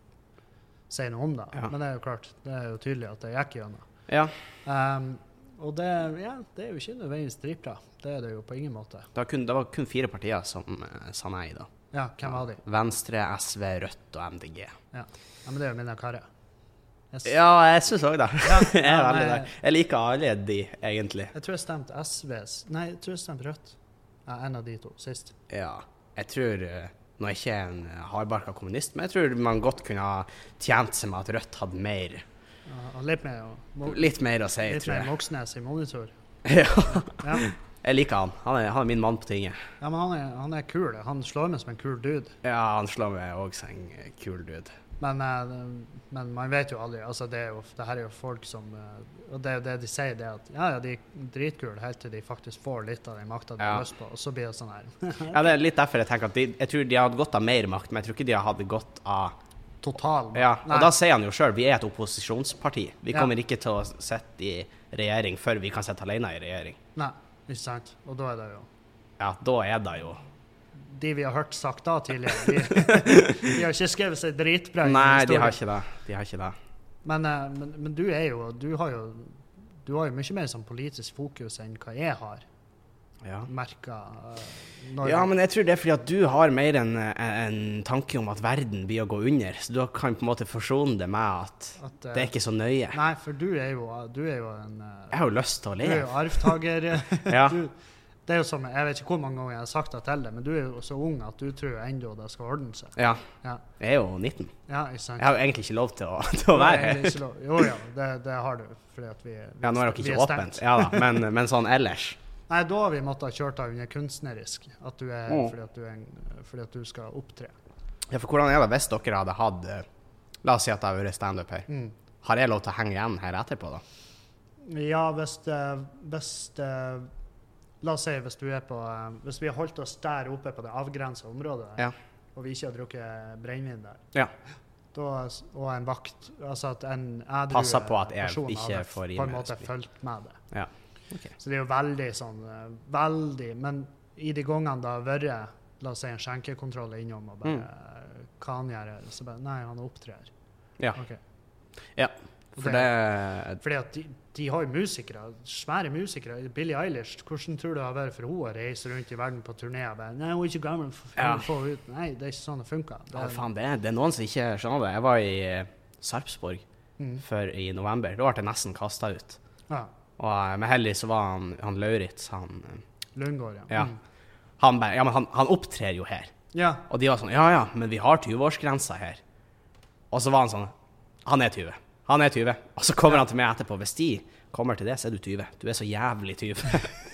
sier noe om det. Ja. Men det er jo klart, det er jo tydelig at det gikk gjennom. Ja. Um, og det, ja, det er jo ikke nødvendigvis dritbra. Det er det jo på ingen måte. Det var kun, det var kun fire partier som uh, sa nei da. Ja, hvem var de? Venstre, S V, Rødt og M D G. Ja, ja men det er jo mine karer. Yes. Ja, jeg synes også det. Ja, jeg er veldig der. Jeg liker alle de, egentlig. Jeg tror jeg stemte S V's. Nei, jeg tror jeg stemte Rødt. Ja, en av de to, sist. Ja, jeg tror, nå er jeg ikke en hardbarka kommunist, men jeg tror man godt kunne ha tjent seg med at Rødt hadde mer. Ja, litt mer, og, litt mer å si, litt tror jeg. Litt mer Moxnes i monitor. Ja. Ja. Jeg liker han. Han er, han er min mann på tinget. Ja, men han er, han er kul. Han slår meg som en kul dude. Ja, han slår meg også som en kul dude. Men, men man vet jo aldri, altså det, er jo, det her er jo folk som, og det, det de sier det at, ja, ja, de er dritkule helt til de faktisk får litt av den makta de har lyst på, og så blir det sånn her. Ja, det er litt derfor jeg tenker at de, jeg tror de hadde gått av mer makt, men jeg tror ikke de hadde gått av total makt. Ja, og Nei. Da sier han jo selv, vi er et opposisjonsparti. Vi kommer ja. ikke til å sette i regjering før vi kan sette alene i regjering. Nei, ikke sant, og da er det jo. Ja, da er det jo. De vi har hørt sagt da tidligere, de, de har ikke skrevet seg dritbra. Nei, de har ikke det. De har ikke det. Men, men, men du er jo, du har jo, du har jo mye mer sånn politisk fokus enn hva jeg har. Ja. Merket. Uh, ja, men jeg tror det er fordi at du har mer en, en tanke om at verden blir å gå under, så du kan på en måte forsone det med at, at uh, det er ikke så nøye. Nei, for du er jo, du er jo en... Uh, jeg har jo lyst til å leve. Du er jo arvtager. Ja. Du, det er jo som, jeg vet ikke hvor mange ganger jeg har sagt det til det, men du er jo så ung at du tror enda det skal ordne seg. Ja, ja. Jeg er jo nitten. Ja, ikke sant. Jeg har jo egentlig ikke lov til å, til å være her. Jo, ja, det, det har du, fordi at vi, vi ja, nå er dere ikke åpent. Ja da, men, men sånn ellers. Nei, da har vi måttet ha kjørt av under kunstnerisk, at du er her mm. fordi, at du er en, fordi at du skal opptre. Ja, for hvordan er det hvis dere hadde hatt, la oss si at jeg har vært stand-up her, mm. har jeg lov til å henge igjen her etterpå da? Ja, hvis det, hvis det la oss si, hvis, du er på, hvis vi har holdt oss der oppe på det avgrenset området, ja. og vi ikke har drukket brennvin der, ja. da, og en vakt, altså at en edru passer på at jeg ikke hadde, får i på en måte fulgt med det. Ja. Okay. Så det er jo veldig sånn, veldig, men i de gangene da har vært, la oss si, en skjenkekontroll innom, og bare, mm. hva han gjør, så bare, nei, han opptrer. Ja. Okay. Ja, for det... det fordi at de, de har jo musikere, svære musikere. Billie Eilish, hvordan tror du det har vært for henne å reise rundt i verden på turné og bare, nei, hun er ikke gammel, ja. få ut. Nei, det er ikke sånn det funker. Det er, ja, faen, det er, det er noen som ikke skjønner det. Jeg var i Sarpsborg mm. før i november. Da ble jeg nesten kastet ut. Ja. Og med heldig så var han, han Lauritz, han... Lundgaard, ja. Ja. Mm. Han, bare, ja, men han, han opptrer jo her. Ja. Og de var sånn, ja, ja, men vi har tjue-årsgrenser her. Og så var han sånn, han er tjue. Han er tyve. Og så kommer ja. han til meg etterpå. Hvis de kommer til det, så er du tyve. Du er så jævlig tyve.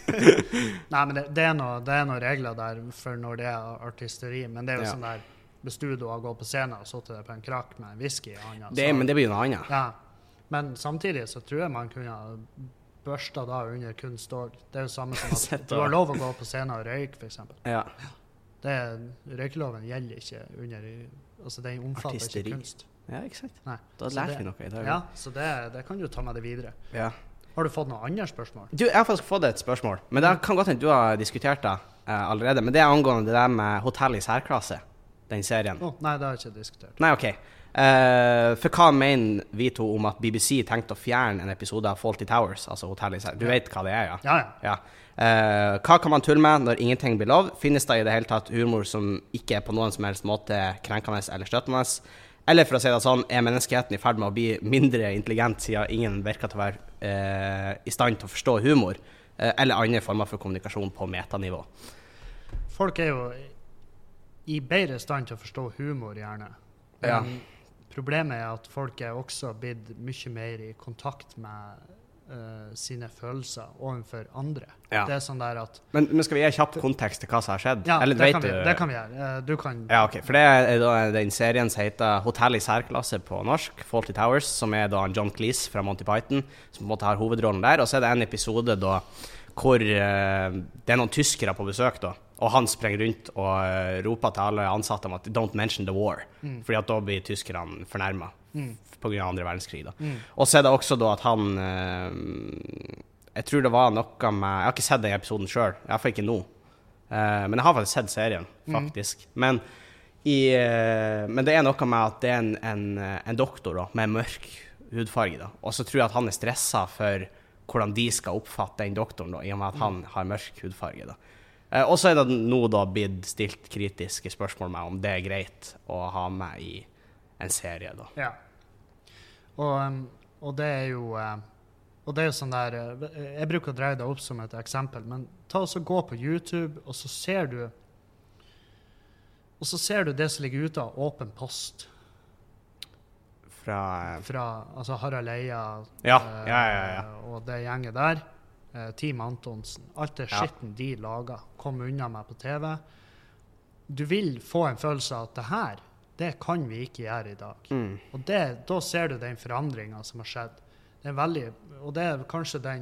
Nei, men det, det, er noe, det er noen regler der for når det er artisteri. Men det er jo ja. sånn der, hvis du da har gått på scenen og sittet på en krakk med en whisky i hånda. Det, men det blir jo noe annet. Ja. Men samtidig så tror jeg man kunne børsta da under kunst og det er jo samme som at du har lov å gå på scenen og røyke, for eksempel. Ja. Det, røykeloven gjelder ikke under, altså den omfatter artisteri. Ikke kunst. Ja, ikke sant. Nei. Da lærte vi noe i dag. Ja, så det, det kan du ta med det videre. Ja. Har du fått noen andre spørsmål? Du, jeg har faktisk fått et spørsmål, men det kan godt hende du har diskutert det uh, allerede, men det er angående det der med Hotell i særklasse, den serien. Oh, nei, det har jeg ikke diskutert. Nei, ok. Uh, for hva mener vi to om at B B C tenkte å fjerne en episode av Fawlty Towers, altså Hotell i særklasse? Du ja. vet hva det er, ja? Ja, ja. ja. Uh, hva kan man tulle med når ingenting blir lov? Finnes det i det hele tatt humor som ikke er på noen som helst måte krenkende eller støttende? Eller for å si det sånn, er menneskeheten i ferd med å bli mindre intelligent siden ingen virker til å være eh, i stand til å forstå humor, eh, eller andre former for kommunikasjon på metanivå? Folk er jo i bedre stand til å forstå humor, gjerne. Men ja. problemet er at folk er også blitt mye mer i kontakt med uh, sine følelser overfor andre. Ja. Det er sånn der at... Men, men skal vi gi kjapp kontekst til hva som har skjedd? Ja, Eller, det, vet kan vi, du... det kan vi gjøre. Uh, du kan... Ja, ok. For det er da den serien som heter Hotell i særklasse på norsk, Fawlty Towers, som er da John Cleese fra Monty Python, som på en måte har hovedrollen der. Og så er det en episode da hvor uh, det er noen tyskere på besøk da, og han sprenger rundt og uh, roper til alle ansatte om at don't mention the war, mm. fordi at da blir tyskerne fornærmet mm. på grunn av andre verdenskrig da. Mm. Og så er det også da at han, uh, jeg tror det var noe med, jeg har ikke sett den episoden selv, i hvert fall ikke nå, uh, men jeg har faktisk sett serien, faktisk. Mm. Men, i, uh, men det er noe med at det er en, en, en doktor da, med mørk hudfarge da, og så tror jeg at han er stresset for hvordan de skal oppfatte den doktoren da, i og med at han har mørk hudfarge da. Eh, og så er det nå da blitt stilt kritiske spørsmål med om det er greit å ha med i en serie da. Ja. Og, um, og det er jo uh, og det er jo sånn der uh, jeg bruker å dreie det opp som et eksempel, men ta og så gå på YouTube og så ser du og så ser du det som ligger ute av åpen post fra, uh, fra altså Harald Eia ja, uh, ja, ja, ja. og det gjenget der. Uh, Team Antonsen, alt det ja. skitten de lager, kom unna meg på T V. Du vil få en følelse av at det her, det kan vi ikke gjøre i dag. Mm. Og det, da ser du den forandringen som har skjedd. Det er veldig, og det er kanskje den,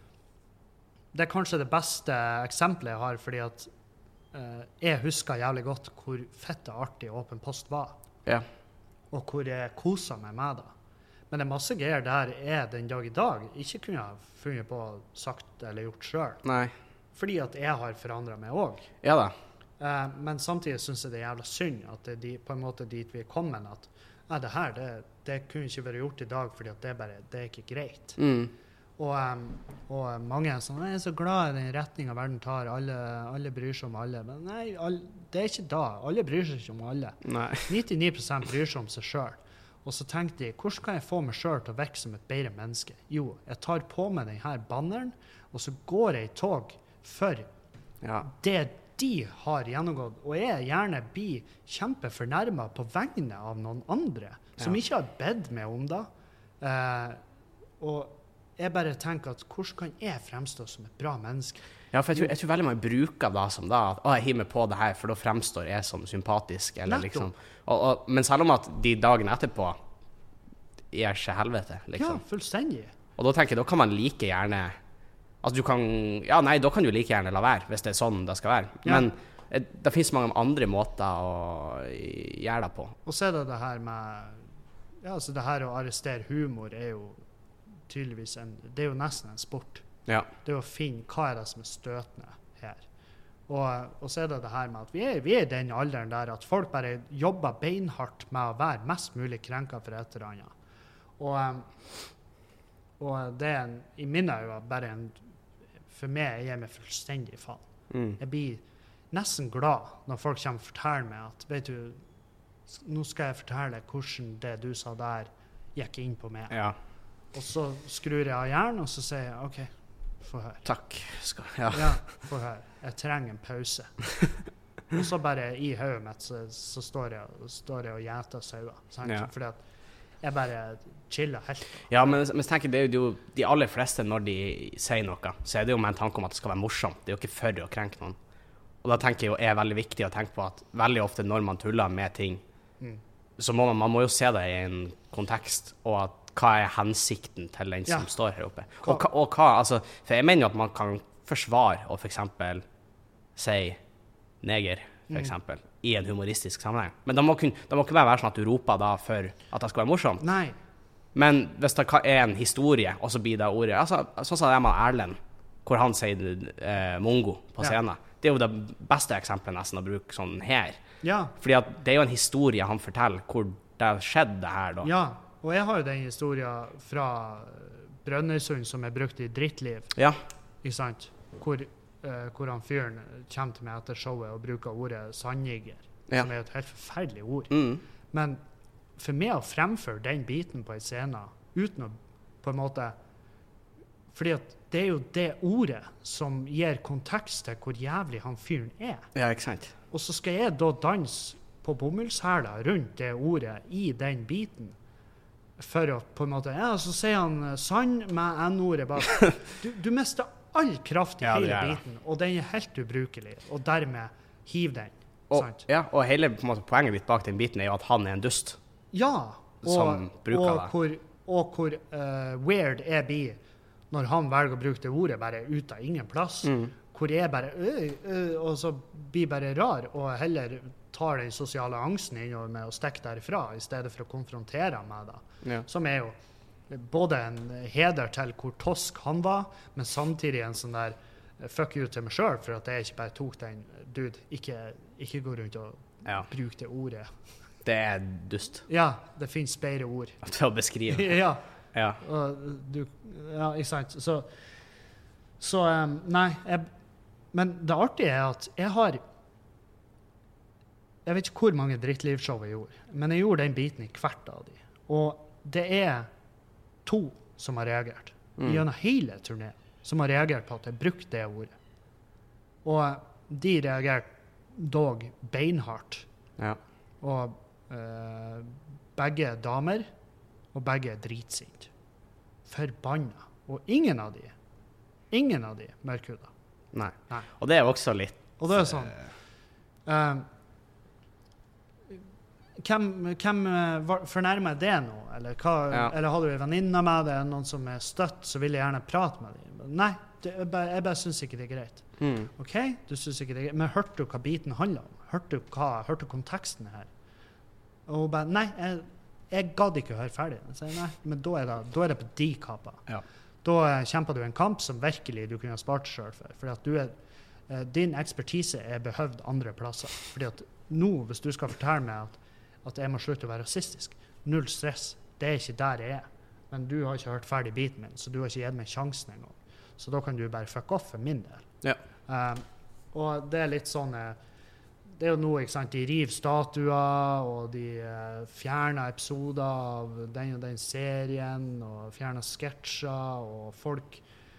det er kanskje det beste eksempelet jeg har, fordi at uh, jeg husker jævlig godt hvor fette artig åpen post var. Ja. Og hvor jeg koset meg med det. Men det er masse greier der jeg den dag i dag ikke kunne ha funnet på sagt eller gjort selv. Nei. Fordi at jeg har forandret meg også. Ja da. Eh, men samtidig synes jeg det er jævla synd at det er de, på en måte dit vi er kommet, at nei, det her, det, det kunne ikke vært gjort i dag, fordi at det, bare, det er ikke greit. Mm. Og, um, og mange er sånn, jeg er så glad i den retningen verden tar, alle, alle bryr seg om alle. Men nei, all, det er ikke da. Alle bryr seg ikke om alle. Nei. nittini prosent bryr seg om seg selv. Og så tenkte jeg, hvordan kan jeg få meg selv til å virke som et bedre menneske? Jo, jeg tar på meg denne banneren, og så går jeg i tog for ja. det de har gjennomgått. Og jeg gjerne blir kjempefornærmet på vegne av noen andre, som ja. ikke har bedt meg om det. Eh, og jeg bare tenker at hvordan kan jeg fremstå som et bra menneske? Ja, for jeg tror, jeg tror veldig mange bruker det som da, at å, jeg hiver meg på det her, for da fremstår jeg som sympatisk, eller liksom. Og, og, men selv om at de dagene etterpå er ikke helvete, liksom. Ja, fullstendig. Og da tenker jeg, da kan man like gjerne, altså du kan, ja nei, da kan du like gjerne la være, hvis det er sånn det skal være. Ja. Men det finnes mange andre måter å gjøre det på. Og så er det det her med, ja, altså det her å arrestere humor er jo tydeligvis en, det er jo nesten en sport. Ja. Det er å finne hva er det som er støtende her. Og, og så er det det her med at vi er, vi er i den alderen der at folk bare jobber beinhardt med å være mest mulig krenket for et eller annet. Og, og det er en, i mine øyne bare en, for meg jeg gir meg fullstendig faen. Mm. Jeg blir nesten glad når folk kommer og forteller meg at, vet du, nå skal jeg fortelle deg hvordan det du sa der gikk inn på meg. Ja. Og så skrur jeg av hjernen, og så sier jeg, ok, få høre. Takk. Skal, ja. Ja, få høre. Jeg trenger en pause. Og så bare i hodet mitt så, så står, jeg, står jeg og gjeter sauer. Ja. Fordi at jeg bare chiller helt. Ja, men, men jeg tenker det er jo de aller fleste når de sier noe, så er det jo med en tanke om at det skal være morsomt. Det er jo ikke for å krenke noen. Og da tenker jeg jo er veldig viktig å tenke på at veldig ofte når man tuller med ting, mm. så må man, man må jo se det i en kontekst, og at hva er hensikten til den som ja. står her oppe. Og, og hva, altså, for jeg mener jo at man kan forsvare og for eksempel si neger, for eksempel, mm. i en humoristisk sammenheng. Men det må, kun, det må ikke være sånn at du roper da for at det skal være morsomt. Nei. Men hvis det er en historie, og så blir det ordet, altså, sånn som det er med Erlend, hvor han sier eh, mongo på scenen. Ja. Det er jo det beste eksempelet nesten å bruke sånn her. Ja. Fordi at det er jo en historie han forteller hvor det skjedde det her da. Ja. Og jeg har jo den historien fra Brønnøysund som er brukt i Drittliv. Ja. Ikke sant? Hvor, uh, hvor han fyren kommer til meg etter showet og bruker ordet sandjigger, ja. som er et helt forferdelig ord. Mm. Men for meg å fremføre den biten på en scene, uten å på en måte, fordi at det er jo det ordet som gir kontekst til hvor jævlig han fyren er. Ja, ikke sant. Og så skal jeg da danse på bomullshæla rundt det ordet i den biten. for å på en måte, ja, så sier han uh, sann med N-ordet bak. Du, du mister all kraft i Ja, det hele er det. biten, og den er helt ubrukelig, og dermed hiv den, Og, sant? ja, og hele på en måte, poenget ditt bak den biten er jo at han er en dust. Ja, og, Som bruker og det. hvor, og hvor uh, weird jeg blir når han velger å bruke det ordet bare ut av ingen plass, Mm. hvor jeg bare, øh, øh, og så blir bare rar, og heller tar den sosiale angsten innover med å stikke derifra, i stedet for å konfrontere ham med det. Ja. Som er jo både en heder til hvor tosk han var, men samtidig en sånn der eh, fuck you til meg selv, for at jeg ikke bare tok den, dude, ikke, ikke gå rundt og Ja. bruke det ordet. Det er dust Ja, det finnes bedre ord. til å beskrive. Ja, Ja. og du, ja, ikke sant. Så, så um, nei, jeg, men det artige er at jeg har, jeg vet ikke hvor mange drittlivshow jeg gjorde, men jeg gjorde den biten i hvert av de. Og det er to som har reagert, Mm. gjennom hele turneen, som har reagert på at jeg brukte det ordet. Og de reagerte dog beinhardt. Ja. Og eh, begge er damer, og begge er dritsinte. Forbanna. Og ingen av de, ingen av de mørkhuda. Nei. Nei. Og det er også litt Og det er sånn eh, Hvem, hvem eh, var- fornærmer det nå? Eller, hva, Ja. eller har du en venninne med deg, noen som er støtt, så vil jeg gjerne prate med dem. Nei, det, jeg bare, jeg bare syns ikke det er greit. mm. OK, du synes ikke det er greit, men hørte du hva biten handler om? Hørte du hva, hørte du konteksten her? Og hun bare, nei, jeg, jeg gadd ikke å høre ferdig. Jeg sier, nei, men da er det, da er det på de kappa. Ja. Da eh, kjemper du en kamp som virkelig du kunne ha spart selv for. Fordi at du er, eh, din ekspertise er behøvd andre plasser. Fordi at nå, hvis du skal fortelle meg at, at jeg må slutte å være rasistisk, null stress, det er ikke der jeg er. Men du har ikke hørt ferdig biten min, så du har ikke gitt meg sjansen en gang. Så da kan du bare fuck off for min del. Ja. Um, og det er litt sånn eh, det er jo nå, ikke sant, de river statuer, og de eh, fjerner episoder av den og den serien, og fjerner sketsjer, og folk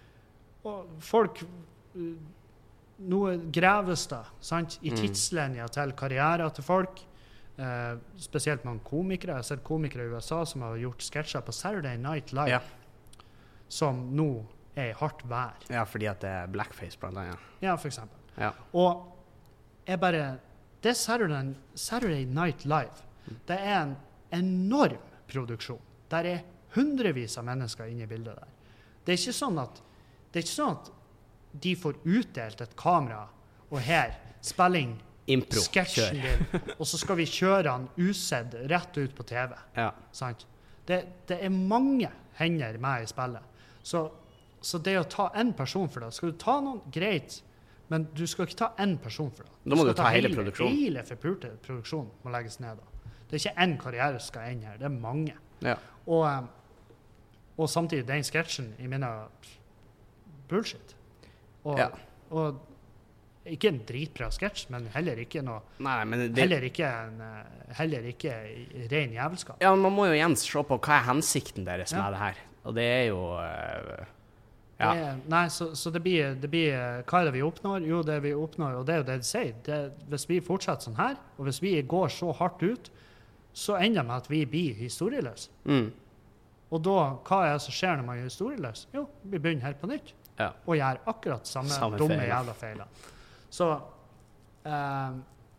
og folk uh, noe greves da, sant, i Mm. tidslinja til karriere til folk, eh, spesielt mange komikere. Jeg har sett komikere i U S A som har gjort sketsjer på Saturday Night Live, Ja. som nå er i hardt vær. ja, fordi at det er blackface blant annet. Ja, for eksempel. Ja. Og jeg bare, det Saturday, Saturday Night Live, det er en enorm produksjon. Der er hundrevis av mennesker inne i bildet der. Det er ikke sånn at, det er ikke sånn at de får utdelt et kamera, og her, spilling, Impro. sketsjen Kjør. din, og så skal vi kjøre han usedd rett ut på T V. Ja. Sant? Det, det er mange hender med i spillet. Så, så det å ta en person for det, skal du ta noen, greit, men du skal ikke ta en person for det. Da må skal du ta hele produksjonen. Hele forpulte produksjonen må legges ned da. Det er ikke en karriere som skal inn her, det er mange. Ja. Og, eh, og samtidig, den sketsjen i mine bullshit. Og, Ja. og ikke en dritbra sketsj, men heller ikke noe, Nei, men det, heller ikke en, eh, heller ikke ren jævelskap. ja, man må jo igjen se på hva er hensikten deres Ja. med det her. Og det er jo eh, ja. Det, er- nei, så, så det blir, det blir eh, Hva er det vi oppnår? Jo, det vi oppnår, og det er jo det de sier. Det, hvis vi fortsetter sånn her, og hvis vi går så hardt ut, så ender det med at vi blir historieløse. Mm. Og da, hva er det som skjer når man er historieløs? Jo, vi begynner helt på nytt. Ja. Og gjør akkurat samme, Samme dumme feil. jævla feiler. Så eh,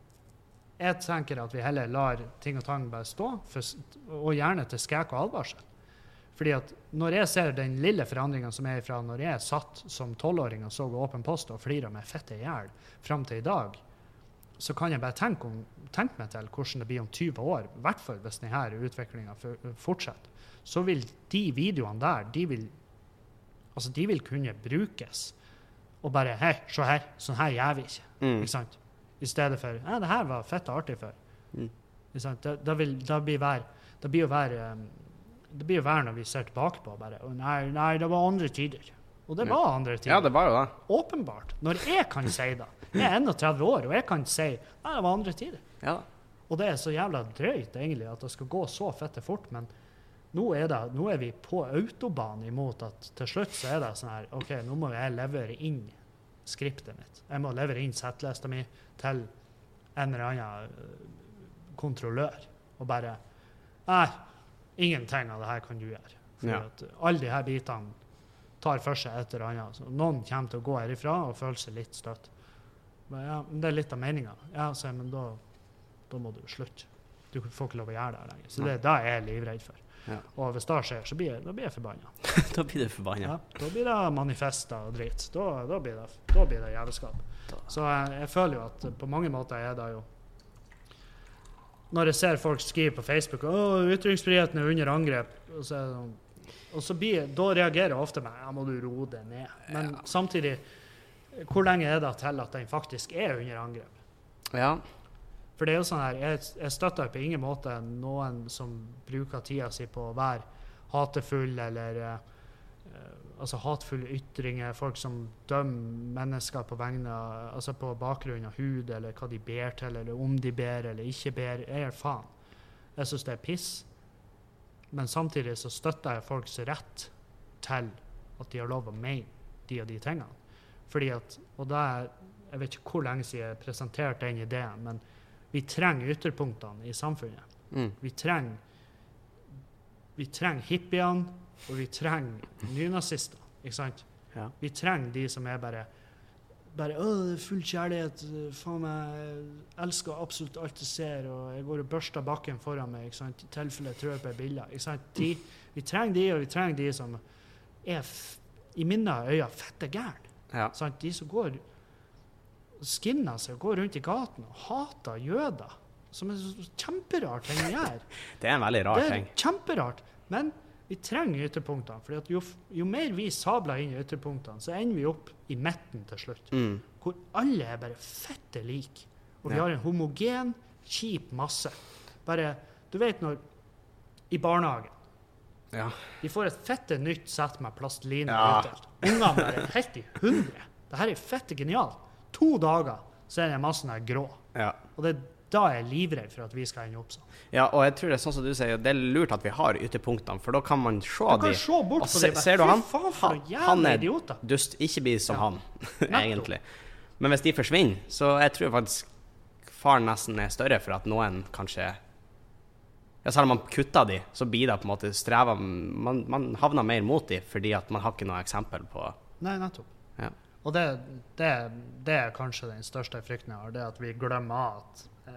jeg tenker at vi heller lar ting og tang bare stå, for, s- og gjerne til skrekk og advarsel. Fordi at når jeg ser den lille forandringen som er fra når jeg satt som tolvåring og så Åpen post og flira med fette i hjel fram til i dag, så kan jeg bare tenke, om, tenke meg til hvordan det blir om tyve år, i hvert fall hvis denne utviklingen fortsetter. Så vil de videoene der, de vil, altså de vil kunne brukes og bare, hei, se her, sånn her gjør vi ikke. Mm. Ikke sant? I stedet for, ja, det her var fett og artig før. Mm. Ikke sant? Da, da vil da blir være, da blir jo være, um, det blir jo være når vi ser tilbake på bare, «Å, nei, nei, det var andre tider. Og det Ja. var andre tider. ja, det var jo det. Åpenbart. Når jeg kan si det. Jeg er enogtredve år, og jeg kan si, nei, det var andre tider. Ja. Og det er så jævla drøyt egentlig at det skal gå så fette fort, men nå er, det, nå er vi på autobahn imot at til slutt så er det sånn her, ok, nå må jeg levere inn skriptet mitt. Jeg må levere inn settlista mi til en eller annen øh, kontrollør, og bare, nei, ingenting av det her kan du gjøre. For Ja. at alle de her bitene tar for seg et eller annet. Så noen kommer til å gå herifra og føle seg litt støtt. Men ja, men det er litt av meningen. Ja, så, men da, da må du slutte. Du får ikke lov å gjøre det her lenger. Så det, det er jeg livredd for. Ja. Og hvis det skjer, så blir jeg, da blir jeg forbanna. Da blir du forbanna. Ja, da blir det manifester og drit. Da, da, blir, det, da blir det jævelskap. Så jeg, jeg føler jo at på mange måter er det jo når jeg ser folk skrive på Facebook «Åh, ytringsfriheten er under angrep», og så, er det sånn, og så blir, da reagerer jeg ofte med «Ja, må du roe det ned». Men ja. Samtidig, hvor lenge er det til at den faktisk er under angrep? Ja. For det er jo sånn her, jeg, jeg støtter på ingen måte noen som bruker tida si på å være hatefull, eller uh, altså hatefulle ytringer, folk som dømmer mennesker på vegne av, altså på bakgrunn av hud, eller hva de ber til, eller om de ber, eller ikke ber, jeg er faen. Jeg synes det er piss. Men samtidig så støtter jeg folks rett til at de har lov å mene de og de tingene. Fordi at, og da er, jeg vet ikke hvor lenge siden jeg presenterte den ideen, men vi trenger ytterpunktene i samfunnet. Mm. Vi trenger, vi trenger hippiene, og vi trenger nynazister, ikke sant? Ja. Vi trenger de som er bare, bare, åh, det er full kjærlighet, faen meg, jeg elsker absolutt alt jeg ser, og jeg går og børster bakken foran meg, ikke sant? I tilfelle jeg trør på et bilde, ikke sant? De, vi trenger de, og vi trenger de som er, f i mine øyne, fette gærn. Ja. Sant? De som går skinner seg og går rundt i gaten og hater jøder, som er så kjemperart ting å gjøre. Det er en veldig rar ting. Det er ting. kjemperart, men vi trenger ytterpunktene, for jo, jo mer vi sabler inn i ytterpunktene, så ender vi opp i midten til slutt, Mm. hvor alle er bare fette lik, og vi Ja. har en homogen, kjip masse. Bare, du vet når, i barnehagen, Ja. de får et fette nytt sett med plastelina Ja. utdelt. Ungene er helt i hundre. Dette er fette genialt. To dager så er den massen her grå. Ja. Og det er da jeg er livredd for at vi skal ende opp sånn. Ja, og jeg tror det er sånn som du sier, det er lurt at vi har ytterpunktene, for da kan man se Du kan de. se bort Og på se, det. ser du han? Fy faen for Han, noen han jævla er idioter. dust, ikke bli som Ja. han, egentlig. Men hvis de forsvinner, så jeg tror faktisk faren nesten er større for at noen kanskje, ja, selv om man kutter de, så blir det på en måte strevet, man, man havner mer mot de, fordi at man har ikke noe eksempel på. Nei, nettopp. Ja. Og det, det, det er kanskje den største frykten jeg har, det at vi glemmer at eh,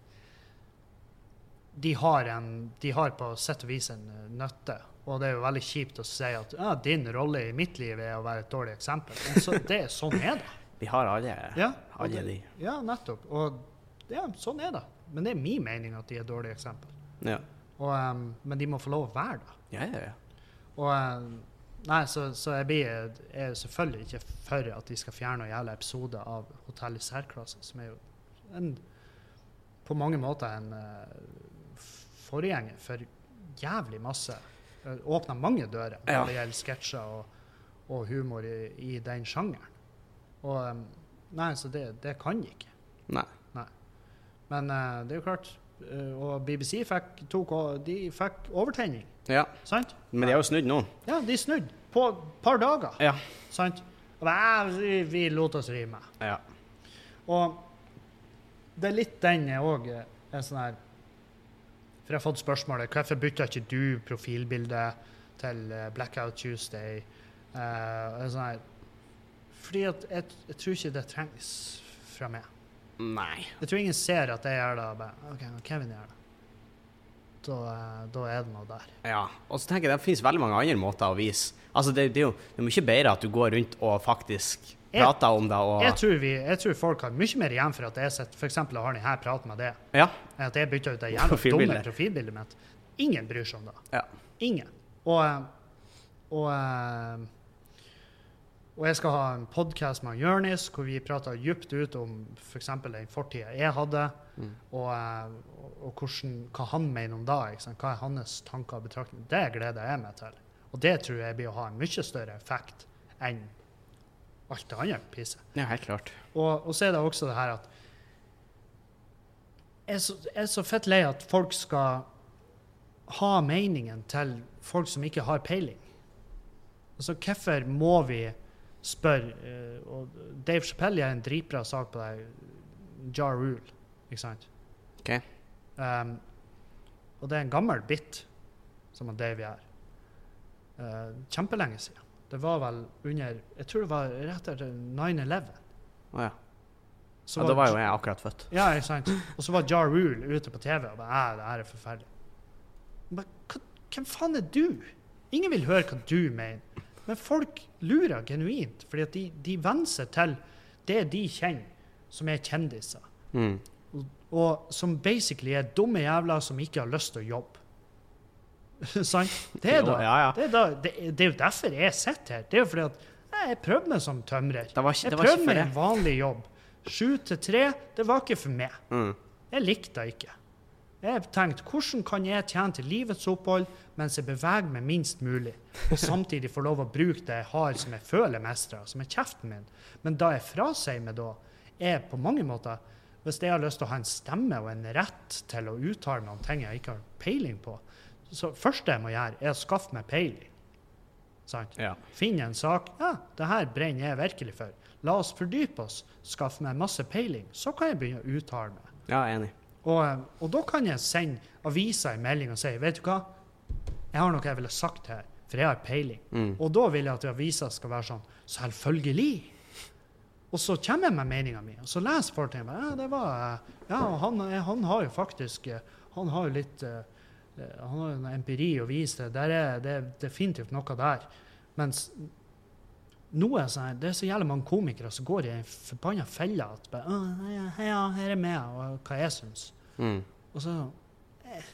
de, har en, de har på sett og vis en uh, nøtte. Og det er jo veldig kjipt å si at ja, din rolle i mitt liv er å være et dårlig eksempel. Men så, det er sånn er det. Vi har alle, Ja, og alle det, de. ja, nettopp. Og ja, sånn er det. Men det er min mening at de er et dårlig eksempel. Ja. Og, um, men de må få lov å være det. Ja, ja, ja. Og um, nei, så, så jeg blir jeg er selvfølgelig ikke for at de skal fjerne noen jævla episode av Hotell i særklasse, som er jo en, på mange måter en uh, forgjenger for jævlig masse. Uh, åpner mange dører når Ja. det gjelder sketsjer og, og humor i, i den sjangeren. Og um, nei, så det, det kan de ikke. Nei. Nei. Men uh, det er jo klart, uh, og B B C fikk, tok, o- de fikk overtenning, Ja, sant? men de har jo snudd nå. Ja, de snudde på et par dager, Ja. sant? Og bare, «Æ, vi, vi lot oss rive med. Ja. Og det er litt den jeg også er sånn her, for jeg har fått spørsmålet, hvorfor bytter ikke du profilbildet til uh, Blackout Tuesday? Uh, og jeg er sånn her, fordi at jeg, jeg tror ikke det trengs fra meg. Nei. Jeg tror ingen ser at jeg gjør det, og bare, ok, når Kevin gjør det. Da, uh, da er det noe der. Ja, og så tenker jeg det finnes veldig mange andre måter å vise. Altså, det, det er jo det er mye bedre at du går rundt og faktisk Jeg- prater om det, og... Jeg tror, vi, jeg tror folk har mye mer igjen for at jeg sitter, for eksempel har denne praten med det, Ja, enn at jeg bytter ut det jævla Profilbildet. dumme profilbildet mitt. Ingen bryr seg om det. ja. Ingen. Og, eh, og, eh, og jeg skal ha en podcast med Jørnis, hvor vi prater dypt ut om for eksempel den fortiden jeg hadde, Mm. og, eh, og, og hvordan, hva han mener om det, ikke sant? Hva er hans tanker og betraktninger. Det gleder jeg meg til. Og det tror jeg blir å ha en mye større effekt enn alt det andre pisset. Ja, helt klart. Og, og så er det også det her at jeg er, så, jeg er så fett lei at folk skal ha meningen til folk som ikke har peiling. Altså, hvorfor må vi spørre, eh, og Dave Chappelle gjør en dritbra sak på det, Ja Rule, ikke sant? Ok. Um, og det er en gammel bit som han Dave gjør. Uh, kjempelenge siden. Det var vel under, jeg tror det var rett etter nine eleven. Å ja. Så Ja, da var jo jeg akkurat født. Ja, ikke sant? Og så var Ja Rule ute på T V og bare, «Æ, det her er forferdelig». Men hva, hvem faen er du? Ingen vil høre hva du mener. Men folk lurer genuint, fordi at de, de venner seg til det de kjenner, som er kjendiser. Mm. Og, og som basically er dumme jævler som ikke har lyst til å jobbe. Sant? Det er, da, Jo, ja, ja. Det, er da, det, det er jo derfor jeg sitter her. Det er jo fordi at jeg prøvde meg som tømrer. Det var ikke, Jeg det var ikke prøvde for meg det. en vanlig jobb. Sju til tre, det var ikke for meg. Mm. Jeg likte det ikke. Jeg tenkte, hvordan kan jeg tjene til livets opphold mens jeg beveger meg minst mulig, og samtidig få lov å bruke det jeg har som jeg føler mestrer, som er kjeften min. Men da jeg frasier meg da, er på mange måter, hvis jeg har lyst til å ha en stemme og en rett til å uttale noen ting jeg ikke har peiling på, så første jeg må gjøre er å skaffe meg peiling. Sant? Ja. Finne en sak, ja, det her brenner jeg virkelig for. La oss fordype oss, skaffe meg masse peiling, så kan jeg begynne å uttale meg. Ja, enig. Og, og da kan jeg sende aviser i melding og si, vet du hva? Jeg har noe jeg ville sagt her, for jeg har peiling. Mm. Og da vil jeg at aviser skal være sånn, selvfølgelig. Og så kommer jeg med meningen min, og så leser folk til meg, ja, det var, ja, han, han har jo faktisk, han har jo litt, han har jo en empiri å vise det, der er, det er definitivt noe der. Mens noe er sånn, det er så jævlig mange komikere som går i en forbannet felle at bare, «Åh, ja, ja, her er meg, og hva jeg synes. Mm. Og så, eh,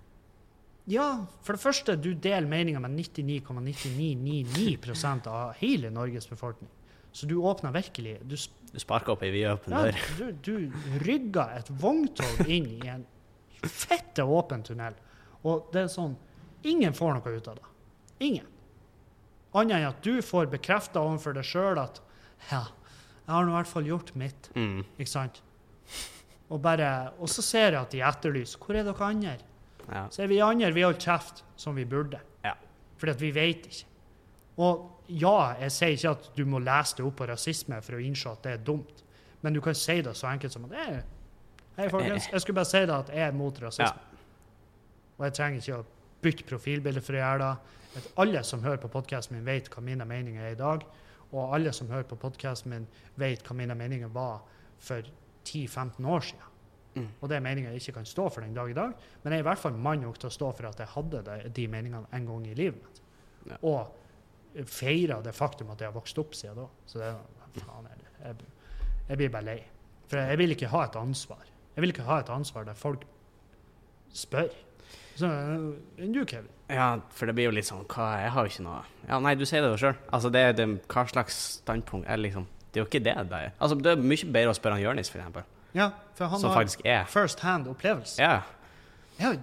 ja, for det første, du deler meninger med nittini komma ni ni ni ni prosent av hele Norges befolkning. Så du åpner virkelig, du, Du sparker opp i vidåpen ja, dør. du, du rygger et vogntog inn i en fette åpen tunnel. Og det er sånn, ingen får noe ut av det. Ingen. Annet enn at du får bekreftet overfor deg selv at, ja, jeg har nå i hvert fall gjort mitt. Mm. Ikke sant? Og, bare, og så ser jeg at de etterlyser, hvor er dere andre? Ja. Så er vi andre, vi holdt kjeft som vi burde. Ja. Fordi at vi vet ikke. Og ja, jeg sier ikke at du må lese det opp på rasisme for å innse at det er dumt. Men du kan si det så enkelt som at det er, hei folkens, jeg skulle bare si det at jeg er mot rasisme. Ja. Og jeg trenger ikke å bytte profilbilde for å gjøre det. At alle som hører på podcasten min vet hva mine meninger er i dag, og alle som hører på podcasten min vet hva mine meninger var for ti til femten år siden. Mm. Og det er meninger jeg ikke kan stå for den dag i dag, men jeg er i hvert fall mann nok til å stå for at jeg hadde det, de meningene en gang i livet mitt. Ja. Og feire det faktum at jeg har vokst opp siden da. Så det er, faen er det. Jeg, jeg blir bare lei. For jeg vil ikke ha et ansvar. Jeg vil ikke ha et ansvar der folk spør. Så, enn du, Kevin? Ja, for det blir jo litt sånn, hva, jeg har jo ikke noe... Ja, nei, du sier det jo selv. Altså, det er det, hva slags standpunkt er liksom... Det er jo ikke det det er. Altså, det er mye bedre å spørre han Jørnis, for eksempel. Ja, for han Som har faktisk er. first hand opplevelse. Ja. Jeg har,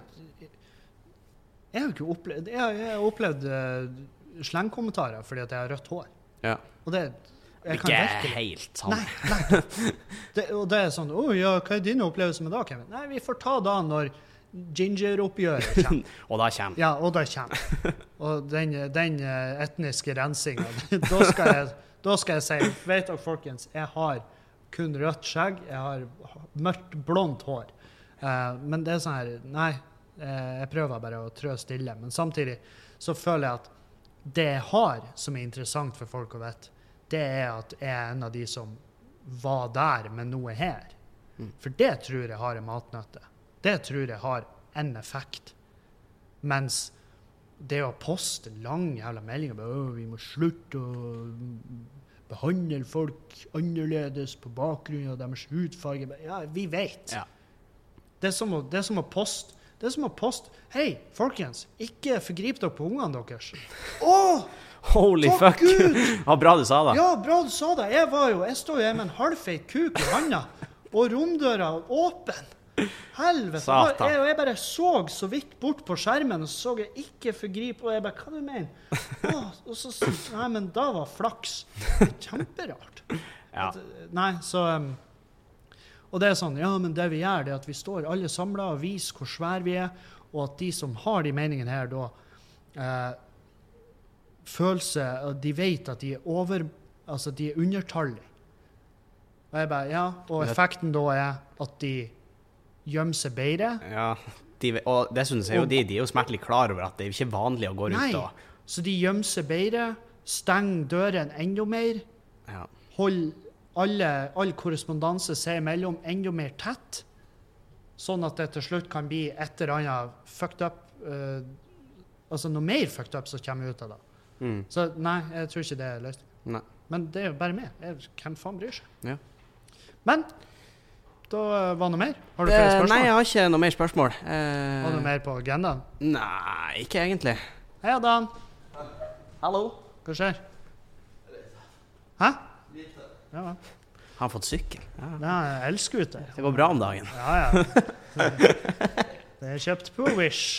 jeg har jo ikke opplevd, jeg har, jeg har opplevd uh, slengkommentarer fordi at jeg har rødt hår. Ja. Og det, jeg kan Ikke virkelig... helt sånn. Nei, nei. Det, og det er sånn, å ja, hva er din opplevelse med da, Kevin? Nei, vi får ta da når ginger-oppgjøret kommer. Og da kommer. Ja, og da kommer. Og den, den uh, etniske rensingen, da skal jeg, da skal jeg si, vet dere folkens, jeg har kun rødt skjegg, jeg har mørkt blondt hår. Uh, men det er sånn her, nei, uh, jeg prøver bare å trø stille, men samtidig så føler jeg at det jeg har som er interessant for folk å vite, det er at jeg er en av de som var der, men nå er her. Mm. For det tror jeg har en matnøtte. Det tror jeg har en effekt. Mens det å poste lange jævla meldinger, bare, vi må slutte å behandle folk annerledes på bakgrunn av deres hudfarge. Ja, vi vet. Ja. Det er som å, det er som å poste. Det er som å poste. Hei, folkens, ikke forgrip dere på ungene deres. Åh! Holy Takk fuck! Gud! Ja, bra du sa det. Ja, bra du sa det. Jeg var jo, jeg står jo med en halvfeit kuk i handa, og romdøra åpen. Helvete. Satan. Jeg, jeg bare så så vidt bort på skjermen, og så så jeg ikke forgrip, og jeg bare, hva du mener? Åh, og så, nei, men da var flaks. Kjemperart. Ja. At, nei, så... Um, og det er sånn, ja, men det vi gjør, det er at vi står alle samlet og viser hvor svær vi er, og at de som har de meningene her, da, eh, følelse, og de vet at de er over, altså de er undertallige. Og jeg bare, ja, og effekten da er at de gjemmer seg bedre, Ja. De, og dessuten er jo de, de er jo smertelig klar over at det er ikke vanlig å gå rundt Nei, og... så de gjemmer seg bedre, stenger døren enda mer, Ja. holder alle, all korrespondanse seg imellom enda mer tett, sånn at det til slutt kan bli et eller annet fucked up, uh, altså noe mer fucked up som kommer ut av det. Mm. Så nei, jeg tror ikke det er løsning. Nei. Men det er jo bare meg. Jeg, hvem faen bryr seg? Ja. Men, da var det noe mer? Har du flere Eh, spørsmål? nei, jeg har ikke noe mer spørsmål. Eh, Har du mer på agendaen? Nei, ikke egentlig. Hei, Dan. Hallo. Hva skjer? Hæ? Ja, ja. Har han fått sykkel? Ja. Ja, jeg elsker ute. Det går bra om dagen. Ja, ja. Det er kjøpt på Wish.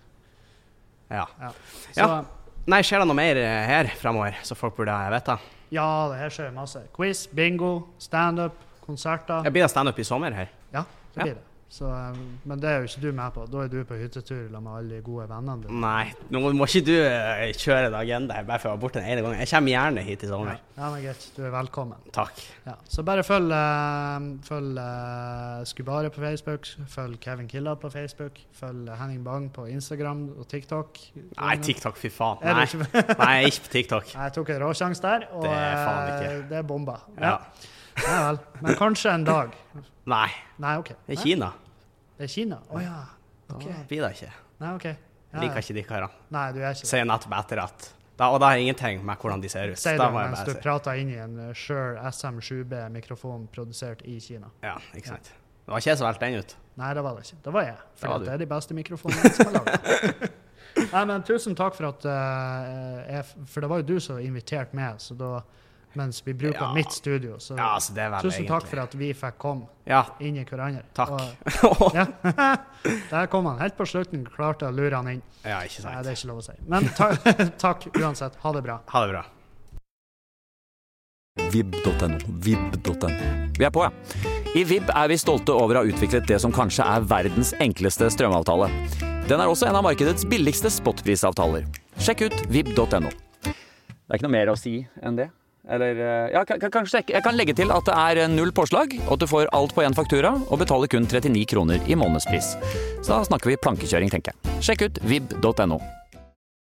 Ja. Ja. Så, Ja. Nei, skjer det noe mer eh, her fremover, så folk burde vite? ja, det her skjer masse. Quiz, bingo, stand-up, konserter. Jeg blir det stand-up i sommer her. Ja, det Ja. blir det. Så, um, men det er jo ikke du med på. Da er du på hyttetur sammen med alle de gode vennene dine. Nei, nå må ikke du eh, kjøre en agenda her, bare for å være borte den ene gangen. Jeg kommer gjerne hit i sommer. Ja, men greit. Du er velkommen. Takk. Ja. Så bare følg, uh, følg uh, Skubare på Facebook, følg Kevin Kildahl på Facebook, følg Henning Bang på Instagram og TikTok. Nei, TikTok, fy faen. Er Nei, det ikke? Nei ikke på TikTok. Jeg tok en råsjans der, og Det er faen uh, ikke. det er bomba. Ja. Ja vel. Men kanskje en dag. Nei, Nei, OK. det er Nei? Kina. Det er Kina? Å ja. OK. Da blir det ikke. Nei, OK. Ja, Jeg liker ja. ikke de karene. Nei, du er ikke det. Sier nettopp etter at da, og da har ingenting med hvordan de ser ut. Sier Da du må jeg mens bare du si. prater inn i en uh, Shure S M sju B-mikrofon produsert i Kina. Ja, ikke sant. Det var ikke jeg som valgte den ut. Nei, det var det ikke. Det var jeg. Det For var det, du. er de beste mikrofonene som er laget. Nei, men tusen takk for at uh, jeg, For det var jo du som inviterte meg, så da, mens vi bruker Ja. mitt studio. Så Ja, altså, det er vel tusen egentlig. takk for at vi fikk komme Ja, inn i hverandre. takk. Og, ja. Der kom han. Helt på slutten klarte jeg å lure han inn. Ja, ikke Nei, sant. det er ikke lov å si. Men ta takk uansett. Ha det bra. Ha det bra. vib punktum no, vib punktum no. Vi er på, ja. I Vib er vi stolte over å ha utviklet det som kanskje er verdens enkleste strømavtale. Den er også en av markedets billigste spotprisavtaler. Sjekk ut vib punktum no. Det er ikke noe mer å si enn det. Eller, ja, kan, kan, jeg kan legge til at det er null påslag, og at du får alt på en faktura, og betaler kun trettini kroner i månedspris. Så da snakker vi plankekjøring, tenker jeg. Sjekk ut vib punktum no.